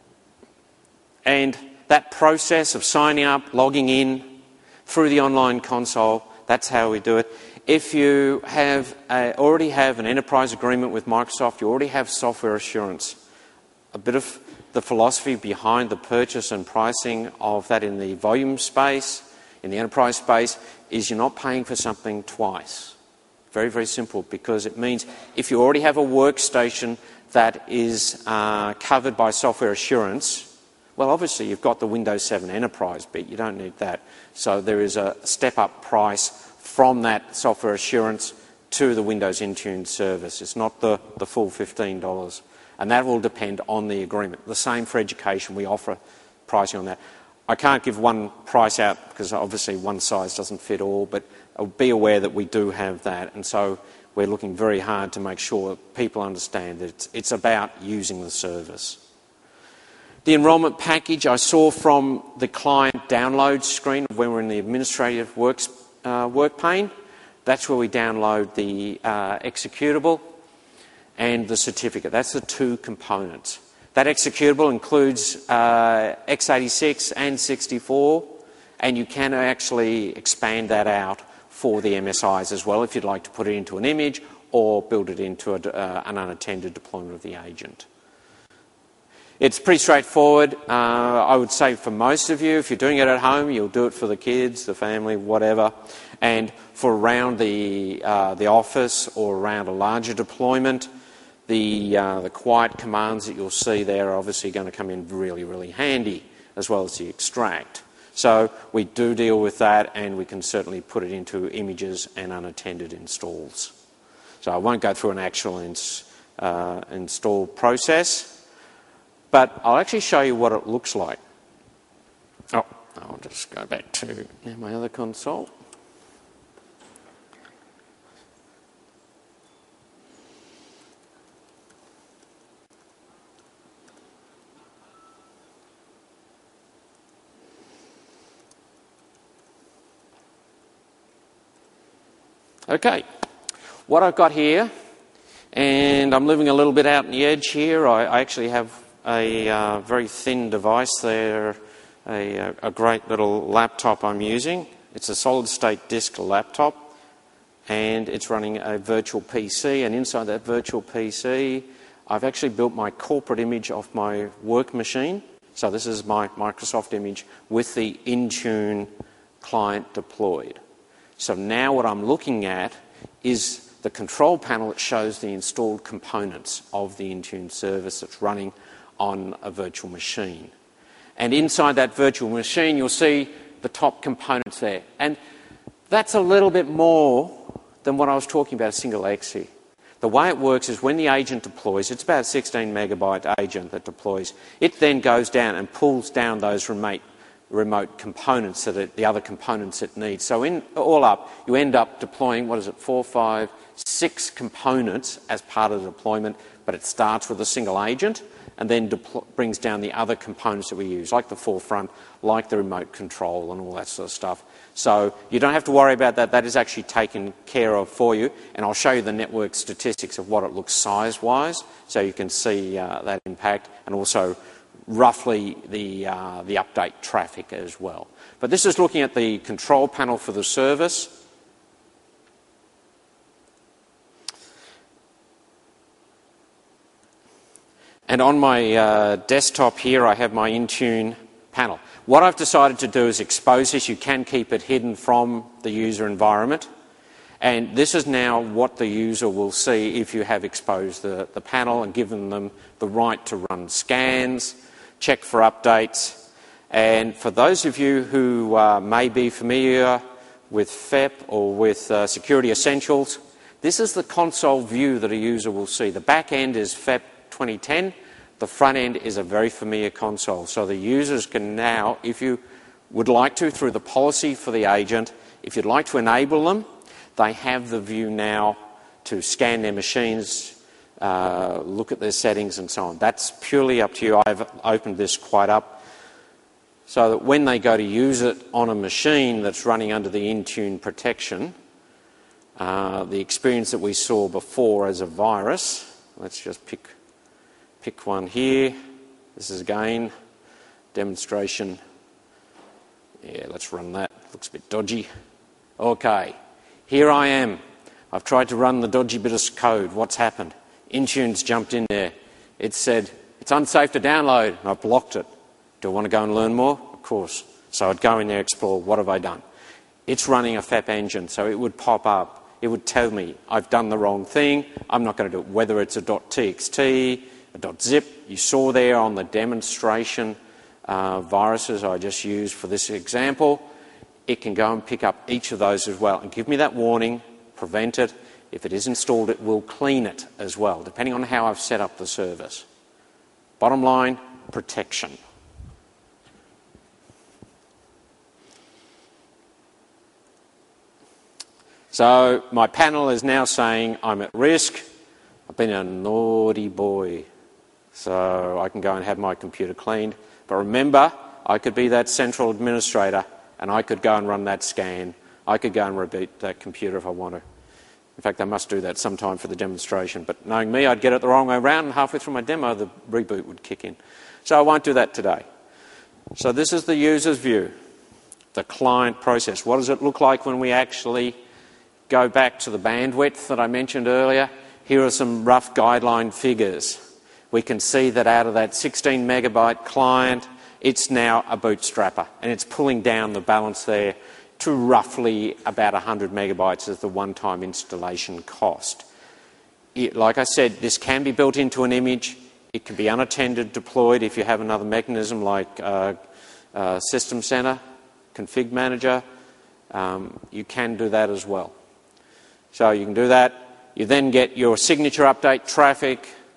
and that process of signing up, logging in through the online console, that's how we do it. If you have a, already have an enterprise agreement with Microsoft, you already have software assurance. A bit of the philosophy behind the purchase and pricing of that in the volume space, in the enterprise space, is you're not paying for something twice. Very, very simple, because it means if you already have a workstation that is uh, covered by software assurance, well, obviously you've got the Windows seven Enterprise bit, you don't need that. So there is a step-up price from that software assurance to the Windows Intune service. It's not the, the full fifteen dollars. And that will depend on the agreement. The same for education, we offer pricing on that. I can't give one price out because obviously one size doesn't fit all, but be aware that we do have that. And so we're looking very hard to make sure people understand that it's, it's about using the service. The enrolment package I saw from the client download screen when we're in the administrative works, uh, work pane. That's where we download the uh, executable and the certificate. That's the two components. That executable includes uh, x eighty-six and sixty-four, and you can actually expand that out for the M S Is as well if you'd like to put it into an image or build it into a, uh, an unattended deployment of the agent. It's pretty straightforward. Uh, I would say for most of you, if you're doing it at home, you'll do it for the kids, the family, whatever. And for around the, uh, the office or around a larger deployment, The, uh, the quiet commands that you'll see there are obviously going to come in really, really handy, as well as the extract. So we do deal with that, and we can certainly put it into images and unattended installs. So I won't go through an actual ins, uh, install process. But I'll actually show you what it looks like. Oh, I'll just go back to my other console. Okay, what I've got here, and I'm living a little bit out on the edge here. I, I actually have a uh, very thin device there, a, a great little laptop I'm using. It's a solid-state disk laptop, and it's running a virtual P C, and inside that virtual P C, I've actually built my corporate image of my work machine. So this is my Microsoft image with the Intune client deployed. So now what I'm looking at is the control panel that shows the installed components of the Intune service that's running on a virtual machine. And inside that virtual machine, you'll see the top components there. And that's a little bit more than what I was talking about, a single E X E. The way it works is when the agent deploys, it's about a sixteen megabyte agent that deploys. It then goes down and pulls down those remote remote components, that it, the other components it needs. So in all up, you end up deploying, what is it, four, five, six components as part of the deployment, but it starts with a single agent and then brings down the other components that we use, like the forefront, like the remote control and all that sort of stuff. So you don't have to worry about that. That is actually taken care of for you, and I'll show you the network statistics of what it looks size-wise, so you can see uh, that impact, and also roughly the, uh, the update traffic as well. But this is looking at the control panel for the service. And on my uh, desktop here, I have my Intune panel. What I've decided to do is expose this. You can keep it hidden from the user environment. And this is now what the user will see if you have exposed the, the panel and given them the right to run scans, check for updates. And for those of you who uh, may be familiar with F E P or with uh, Security Essentials, this is the console view that a user will see. The back end is F E P twenty ten. The front end is a very familiar console. So the users can now, if you would like to, through the policy for the agent, if you'd like to enable them, they have the view now to scan their machines, Uh, look at their settings and so on. That's purely up to you. I've opened this quite up so that when they go to use it on a machine that's running under the Intune protection, uh, the experience that we saw before as a virus, let's just pick, pick one here. This is again demonstration. Yeah, let's run that. Looks a bit dodgy. Okay, here I am. I've tried to run the dodgy bit of code. What's happened? Intune's jumped in there. It said, it's unsafe to download, and I've blocked it. Do I want to go and learn more? Of course. So I'd go in there, explore, what have I done? It's running a F E P engine, so it would pop up. It would tell me, I've done the wrong thing, I'm not going to do it. Whether it's a .txt, a .zip, you saw there on the demonstration uh, viruses I just used for this example, it can go and pick up each of those as well and give me that warning, prevent it. If it is installed, it will clean it as well, depending on how I've set up the service. Bottom line, protection. So my panel is now saying I'm at risk. I've been a naughty boy. So I can go and have my computer cleaned. But remember, I could be that central administrator and I could go and run that scan. I could go and reboot that computer if I want to. In fact, I must do that sometime for the demonstration. But knowing me, I'd get it the wrong way around, and halfway through my demo, the reboot would kick in. So I won't do that today. So this is the user's view, the client process. What does it look like when we actually go back to the bandwidth that I mentioned earlier? Here are some rough guideline figures. We can see that out of that sixteen megabyte client, it's now a bootstrapper, and it's pulling down the balance there to roughly about one hundred megabytes as the one-time installation cost. It, like I said, this can be built into an image. It can be unattended, deployed if you have another mechanism like uh, uh, System Center, Config Manager. Um, you can do that as well. So you can do that. You then get your signature update traffic,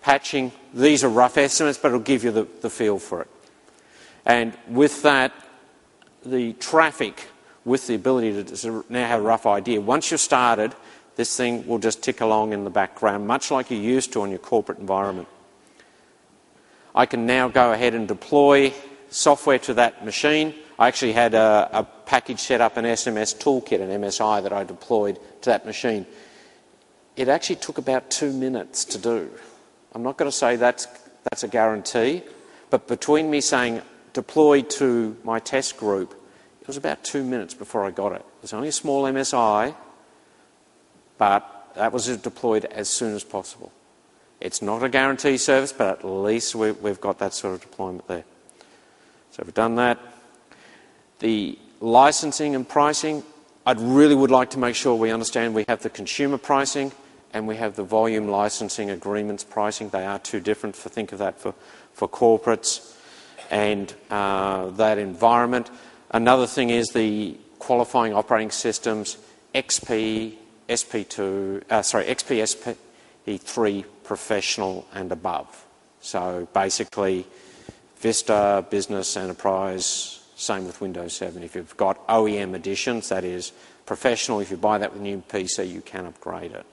patching. These are rough estimates, but it'll give you the, the feel for it. And with that, the traffic, with the ability to now have a rough idea, once you've started, this thing will just tick along in the background, much like you used to on your corporate environment. I can now go ahead and deploy software to that machine. I actually had a, a package set up, an S M S toolkit, an M S I, that I deployed to that machine. It actually took about two minutes to do. I'm not going to say that's, that's a guarantee, but between me saying deploy to my test group, it was about two minutes before I got it. It was only a small M S I, but that was deployed as soon as possible. It's not a guarantee service, but at least we, we've got that sort of deployment there. So we've done that. The licensing and pricing, I really would like to make sure we understand we have the consumer pricing and we have the volume licensing agreements pricing. They are two different, for think of that for, for corporates and uh, that environment. Another thing is the qualifying operating systems, X P, S P two, uh, sorry, X P, S P three professional and above. So basically Vista, Business, Enterprise, same with Windows seven. If you've got O E M editions, that is professional. If you buy that with a new P C, you can upgrade it.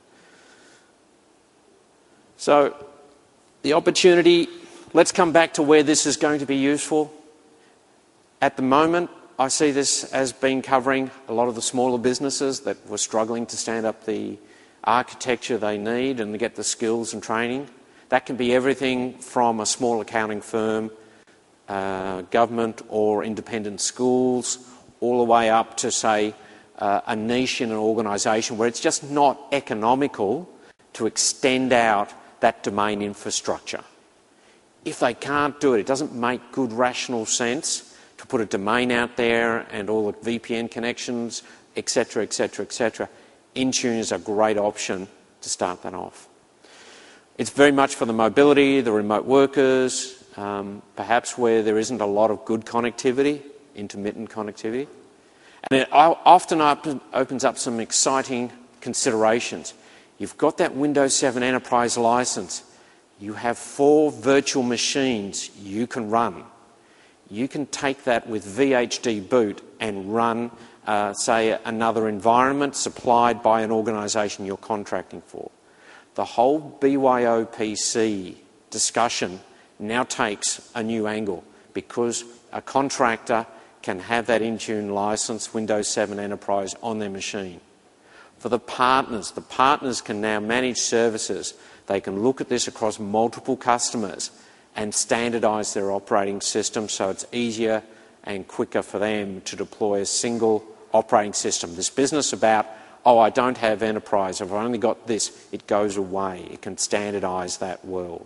So the opportunity, let's come back to where this is going to be useful. At the moment, I see this as being covering a lot of the smaller businesses that were struggling to stand up the architecture they need and to get the skills and training. That can be everything from a small accounting firm, uh, government or independent schools, all the way up to, say, uh, a niche in an organisation where it's just not economical to extend out that domain infrastructure. If they can't do it, it doesn't make good rational sense to put a domain out there and all the V P N connections, et cetera, et cetera, et cetera. Intune is a great option to start that off. It's very much for the mobility, the remote workers, um, perhaps where there isn't a lot of good connectivity, intermittent connectivity. And it often open, opens up some exciting considerations. You've got that Windows seven Enterprise license. You have four virtual machines you can run. You can take that with V H D boot and run, uh, say, another environment supplied by an organisation you're contracting for. The whole B Y O P C discussion now takes a new angle because a contractor can have that Intune license, Windows seven Enterprise, on their machine. For the partners, the partners can now manage services. They can look at this across multiple customers and standardise their operating system so it's easier and quicker for them to deploy a single operating system. This business about, oh, I don't have enterprise, I've only got this, it goes away. It can standardise that world.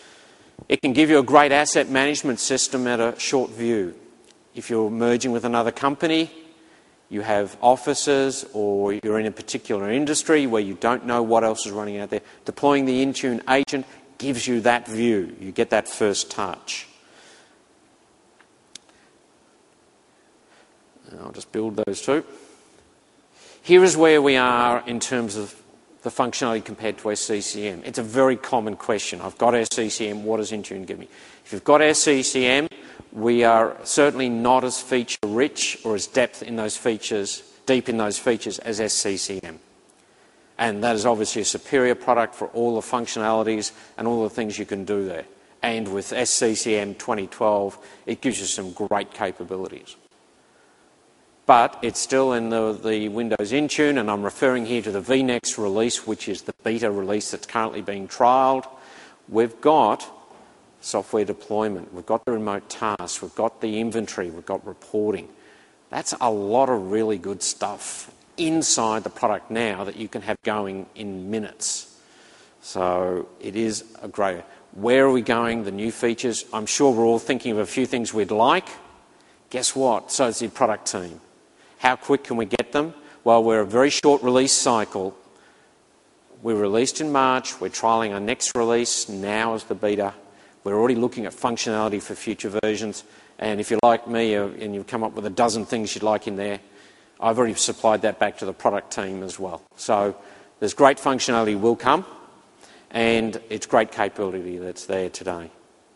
It can give you a great asset management system at a short view. If you're merging with another company, you have offices or you're in a particular industry where you don't know what else is running out there, deploying the Intune agent gives you that view. You get that first touch. I'll just build those two. Here is where we are in terms of the functionality compared to S C C M. It's a very common question. I've got S C C M, what does Intune give me? If you've got S C C M, we are certainly not as feature-rich or as depth in those features, deep in those features as S C C M. And that is obviously a superior product for all the functionalities and all the things you can do there. And with S C C M twenty twelve, it gives you some great capabilities. But it's still in the, the Windows Intune, and I'm referring here to the V NEXT release, which is the beta release that's currently being trialled. We've got software deployment, we've got the remote tasks, we've got the inventory, we've got reporting. That's a lot of really good stuff inside the product now that you can have going in minutes. So it is a great... Where are we going? The new features? I'm sure we're all thinking of a few things we'd like. Guess what? So is the product team. How quick can we get them? Well, we're a very short release cycle. We released in March. We're trialling our next release now as the beta. We're already looking at functionality for future versions. And if you're like me uh, and you've come up with a dozen things you'd like in there, I've already supplied that back to the product team as well. So there's great functionality will come. and it's great capability that's there today.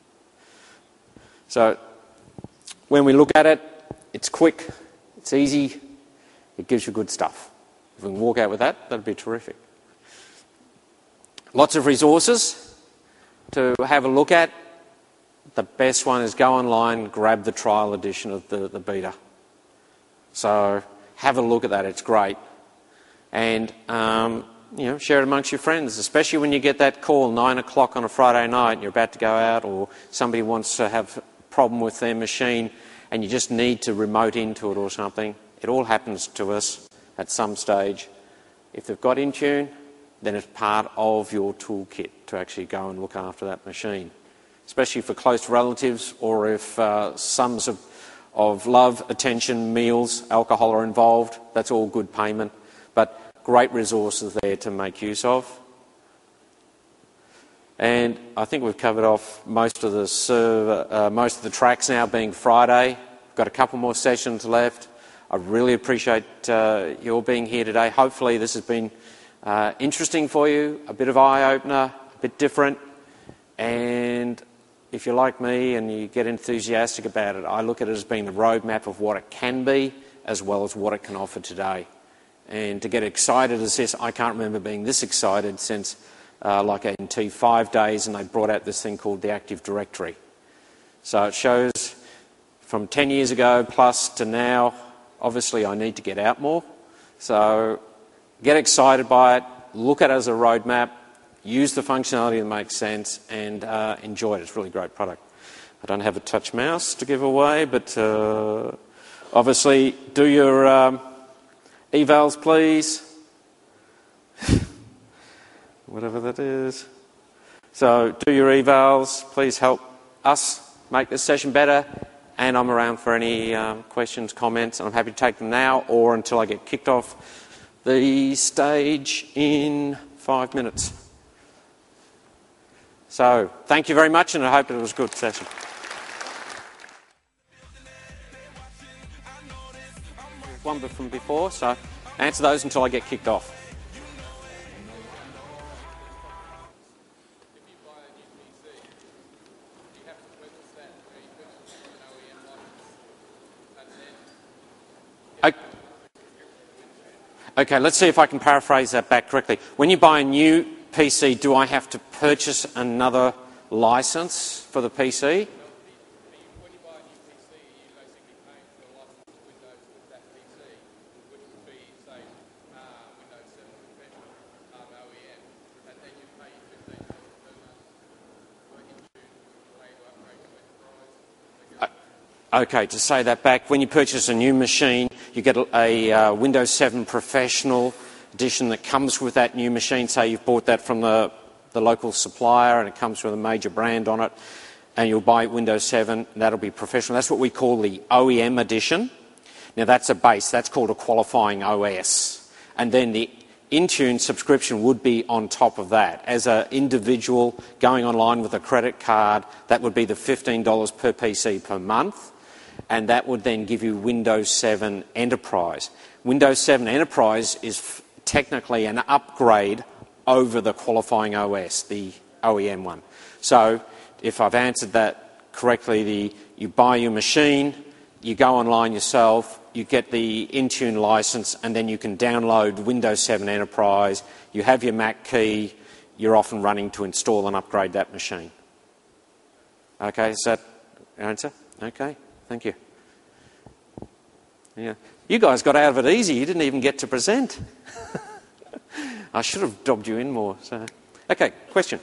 So when we look at it, it's quick, it's easy, it gives you good stuff. If we can walk out with that, that'd be terrific. Lots of resources to have a look at. The best one is go online, grab the trial edition of the, the beta. So have a look at that, it's great. And um, you know, share it amongst your friends, especially when you get that call nine o'clock on a Friday night and you're about to go out, or somebody wants to have a problem with their machine and you just need to remote into it or something. It all happens to us at some stage. If they've got Intune, then it's part of your toolkit to actually go and look after that machine, especially for close relatives, or if uh, sums of, of love, attention, meals, alcohol are involved. That's all good payment, but great resources there to make use of. And I think we've covered off most of the server, uh, most of the tracks now being Friday. We've got a couple more sessions left. I really appreciate uh, your being here today. Hopefully this has been uh, interesting for you, a bit of eye-opener, a bit different. And if you're like me and you get enthusiastic about it, I look at it as being the roadmap of what it can be as well as what it can offer today. And to get excited as this, I can't remember being this excited since uh, like in T five days, and they brought out this thing called the Active Directory. So it shows from ten years ago plus to now, obviously I need to get out more. So get excited by it, look at it as a roadmap, use the functionality that makes sense, and uh, enjoy it. It's a really great product. I don't have a touch mouse to give away, but uh, obviously do your um, evals, please. Whatever that is. So do your evals. Please help us make this session better. And I'm around for any um, questions, comments, and I'm happy to take them now or until I get kicked off the stage in five minutes. So thank you very much, and I hope it was a good session. One from before, so answer those until I get kicked off. Okay, let's see if I can paraphrase that back correctly. When you buy a new P C, do I have to purchase another license for the P C? When you buy a new P C, you're basically paying for a license of Windows with that P C, which would be, say, uh, Windows seven Professional, um, O E M, and then you pay fifteen dollars per month for Intune, pay to upgrade to Enterprise. Okay, to say that back, when you purchase a new machine, you get a, a uh, Windows seven Professional edition that comes with that new machine. Say you've bought that from the, the local supplier and it comes with a major brand on it, and you'll buy Windows seven, and that'll be Professional. That's what we call the O E M edition. Now that's a base, that's called a qualifying O S. And then the Intune subscription would be on top of that. As an individual going online with a credit card, that would be the fifteen dollars per P C per month. And that would then give you Windows seven Enterprise. Windows seven Enterprise is f technically an upgrade over the qualifying O S, the O E M one. So if I've answered that correctly, the, you buy your machine, you go online yourself, you get the Intune license, and then you can download Windows seven Enterprise, you have your Mac key, you're off and running to install and upgrade that machine. Okay, is that your answer? Okay. Thank you. Yeah. You guys got out of it easy. You didn't even get to present. I should have dobbed you in more. So, okay, question.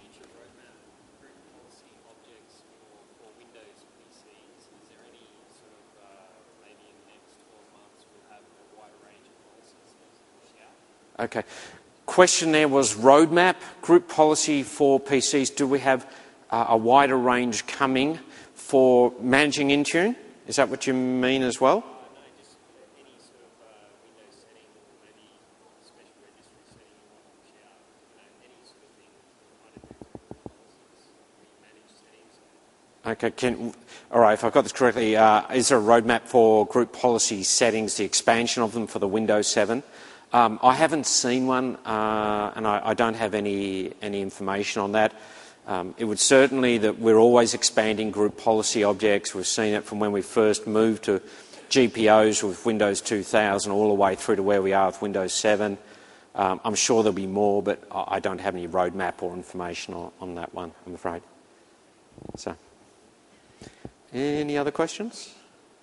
Okay. Question there was roadmap, group policy for P Cs. Do we have uh, a wider range coming for managing Intune? Is that what you mean as well? No, just any sort of uh, Windows setting, or maybe special registry setting you want to push out. You know, any sort of thing kind of do policies, manage settings. Okay, can, all right, if I've got this correctly, uh, is there a roadmap for group policy settings, the expansion of them for the Windows seven? Um, I haven't seen one, uh, and I, I don't have any, any information on that. Um, it would certainly that we're always expanding group policy objects. We've seen it from when we first moved to G P Os with Windows two thousand all the way through to where we are with Windows seven. Um, I'm sure there'll be more, but I don't have any roadmap or information on, on that one, I'm afraid. So, any other questions?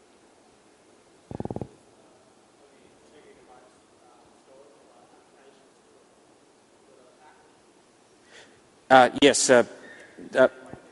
Uh, yes. Uh, uh,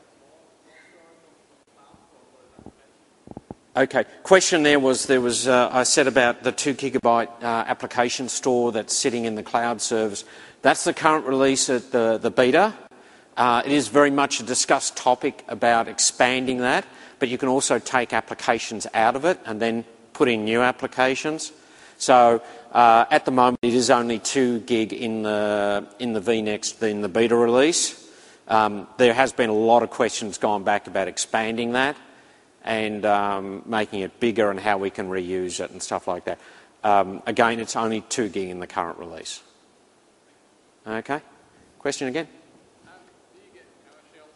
okay. Question there was there was uh, I said about the two gigabyte uh, application store that's sitting in the cloud service. That's the current release at the the beta. Uh, it is very much a discussed topic about expanding that, but you can also take applications out of it and then put in new applications. So uh, at the moment it is only two gig in the in the V NeXT in the beta release. Um, there has been a lot of questions gone back about expanding that and um, making it bigger and how we can reuse it and stuff like that. Um, again, it's only two gig in the current release. Okay. Question again? Um, do you get PowerShell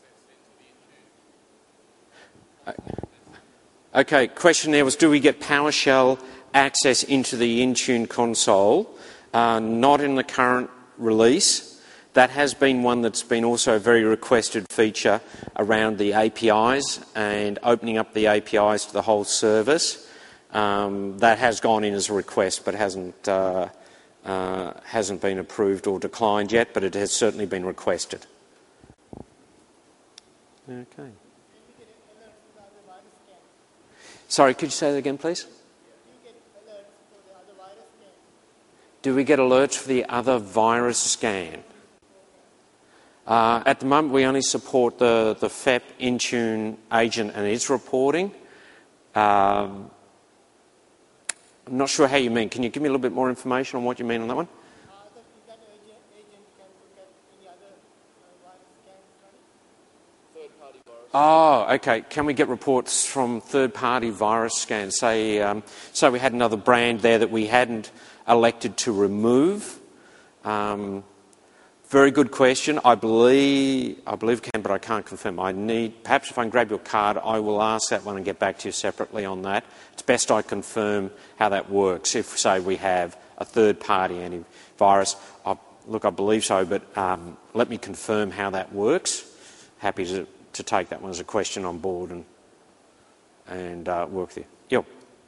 access into the Intune? Okay, question there was, do we get PowerShell access into the Intune console? Uh, not in the current release. That has been one that's been also a very requested feature around the A P Is and opening up the A P Is to the whole service. Um, that has gone in as a request but hasn't, uh, uh, hasn't been approved or declined yet, but it has certainly been requested. Okay. Sorry, could you say that again, please? Do we get alerts for the other virus scan? Uh, at the moment, we only support the, the F E P Intune agent and its reporting. Um, I'm not sure how you mean. Can you give me a little bit more information on what you mean on that one? Oh, okay. Can we get reports from third-party virus scans? Say, um, say we had another brand there that we hadn't elected to remove. Um, very good question. I believe I believe can, but I can't confirm. I need perhaps if I can grab your card, I will ask that one and get back to you separately on that. It's best I confirm how that works. If say we have a third-party antivirus, I, look, I believe so, but um, let me confirm how that works. Happy to. to take that one as a question on board and and uh, work there. Yep.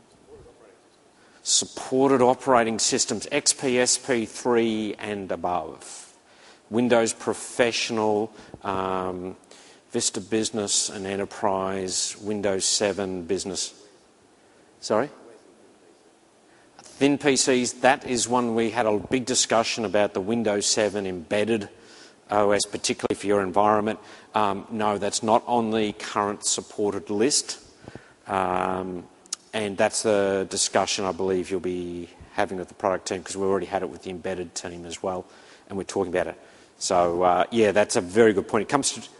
Supported operating systems, X P, S P three and above. Windows Professional, um, Vista Business and Enterprise, Windows seven Business. Sorry? Thin P Cs, that is one we had a big discussion about, the Windows seven embedded O S, particularly for your environment. Um, no, that's not on the current supported list. Um, and that's a discussion I believe you'll be having with the product team, because we already had it with the embedded team as well, and we're talking about it. So, uh, yeah, that's a very good point. It comes to...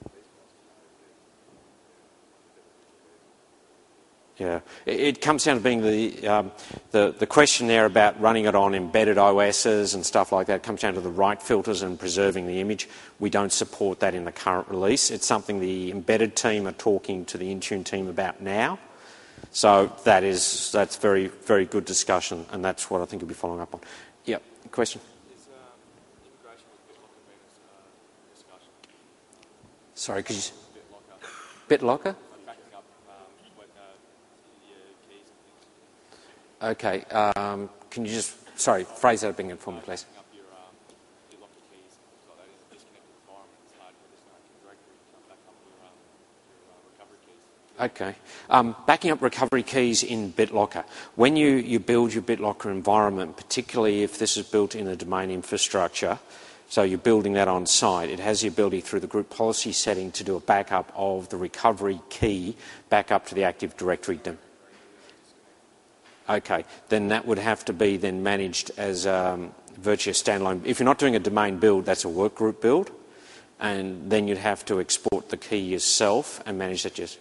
Yeah, it, it comes down to being the, um, the the question there about running it on embedded O Ss and stuff like that. It comes down to the right filters and preserving the image. We don't support that in the current release. It's something the embedded team are talking to the Intune team about now. So that is that's very very good discussion, and that's what I think you'll be following up on. Yep, question. Is um, integration with BitLocker been a discussion? Sorry, could you? BitLocker. BitLocker? Backing up um, with uh, your keys and things. Okay. Um, can you just sorry phrase that a bit for me, please? Backing up your um, BitLocker keys and things like that is a disconnected environment. It's hard for this Active Directory to back up your, um, your uh, recovery keys. Okay. Um, backing up recovery keys in BitLocker. When you, you build your BitLocker environment, particularly if this is built in a domain infrastructure, so you're building that on site, it has the ability through the group policy setting to do a backup of the recovery key back up to the Active Directory. Okay, then that would have to be then managed as um, virtually a standalone. If you're not doing a domain build, that's a workgroup build, and then you'd have to export the key yourself and manage that yourself.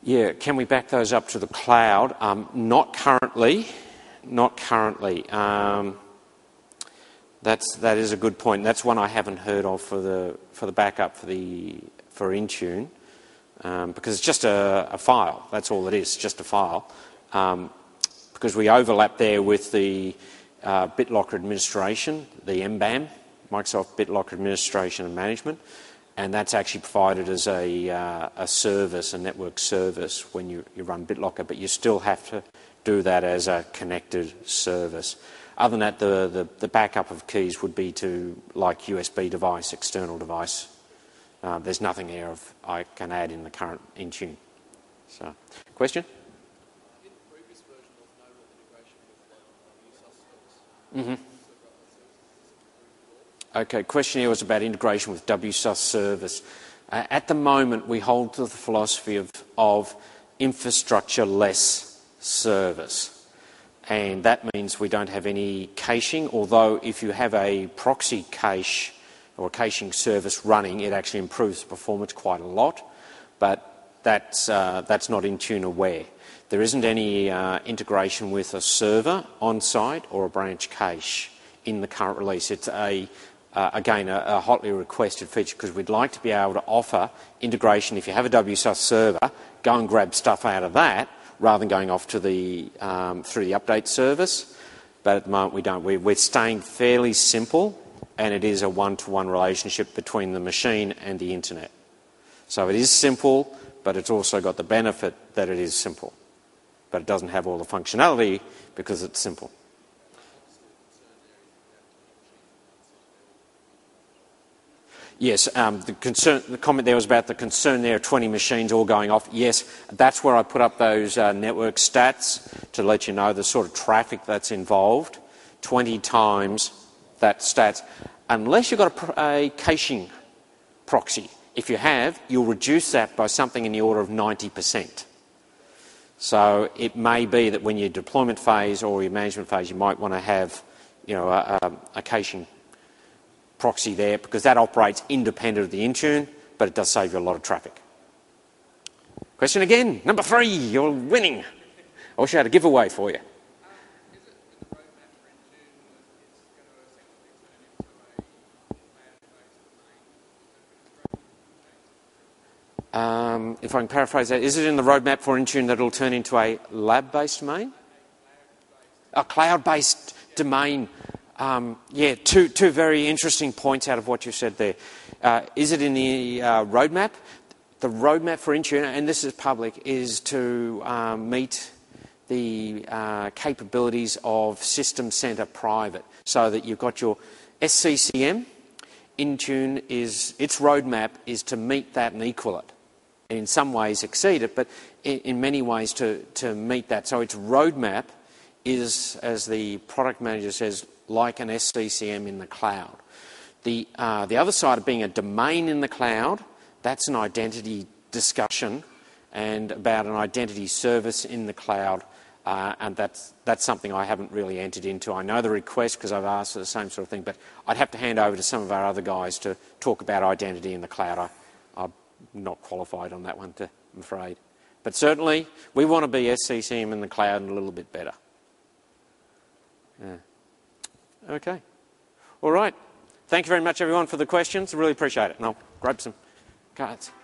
Yeah, can we back those up to the cloud? Um, not currently. Not currently. Um, that's that is a good point. That's one I haven't heard of for the for the backup for the for Intune, um, because it's just a, a file. That's all it is, just a file. Um, because we overlap there with the uh, BitLocker administration, the M B A M, Microsoft BitLocker Administration and Management. And that's actually provided as a, uh, a service, a network service when you, you run BitLocker, but you still have to do that as a connected service. Other than that, the, the, the backup of keys would be to, like, U S B device, external device. Uh, there's nothing there of, I can add in the current Intune. So, question? In the previous version, there was no real integration with the U S A S service. Mm-hmm. Okay, question here was about integration with W S U S service. Uh, at the moment, we hold to the philosophy of, of infrastructure-less service. And that means we don't have any caching, although if you have a proxy cache or a caching service running, it actually improves the performance quite a lot, but that's, uh, that's not Intune aware. There isn't any uh, integration with a server on-site or a branch cache in the current release. It's a Uh, again, a, a hotly requested feature because we'd like to be able to offer integration. If you have a W S U S server, go and grab stuff out of that rather than going off to the, um, through the update service. But at the moment we don't. We, we're staying fairly simple, and it is a one-to-one relationship between the machine and the internet. So it is simple, but it's also got the benefit that it is simple. But it doesn't have all the functionality because it's simple. Yes, um, the, concern, the comment there was about the concern there of twenty machines all going off. Yes, that's where I put up those uh, network stats to let you know the sort of traffic that's involved. twenty times that stats. Unless you've got a, a caching proxy. If you have, you'll reduce that by something in the order of ninety percent. So it may be that when your deployment phase or your management phase, you might want to have, you know, a, a, a caching proxy there because that operates independent of the Intune, but it does save you a lot of traffic. Question again, number three, you're winning. I wish I had a giveaway for you. Um, is it in the roadmap for Intune that it's going to essentially turn into a cloud-based domain? Um, if I can paraphrase that, is it in the roadmap for Intune that it will turn into a lab-based domain? A cloud-based domain. Um, yeah, two, two very interesting points out of what you said there. Uh, is it in the uh, roadmap? The roadmap for Intune, and this is public, is to um, meet the uh, capabilities of System Center Private, so that you've got your S C C M. Intune is, its roadmap is to meet that and equal it, and in some ways exceed it, but in, in many ways to, to meet that. So its roadmap is, as the product manager says, like an S C C M in the cloud. The, uh, the other side of being a domain in the cloud, that's an identity discussion and about an identity service in the cloud, uh, and that's, that's something I haven't really entered into. I know the request because I've asked for the same sort of thing, but I'd have to hand over to some of our other guys to talk about identity in the cloud. I, I'm not qualified on that one, to, I'm afraid. But certainly, we want to be S C C M in the cloud and a little bit better. Yeah. Okay. All right. Thank you very much, everyone, for the questions. I really appreciate it. And I'll grab some cards.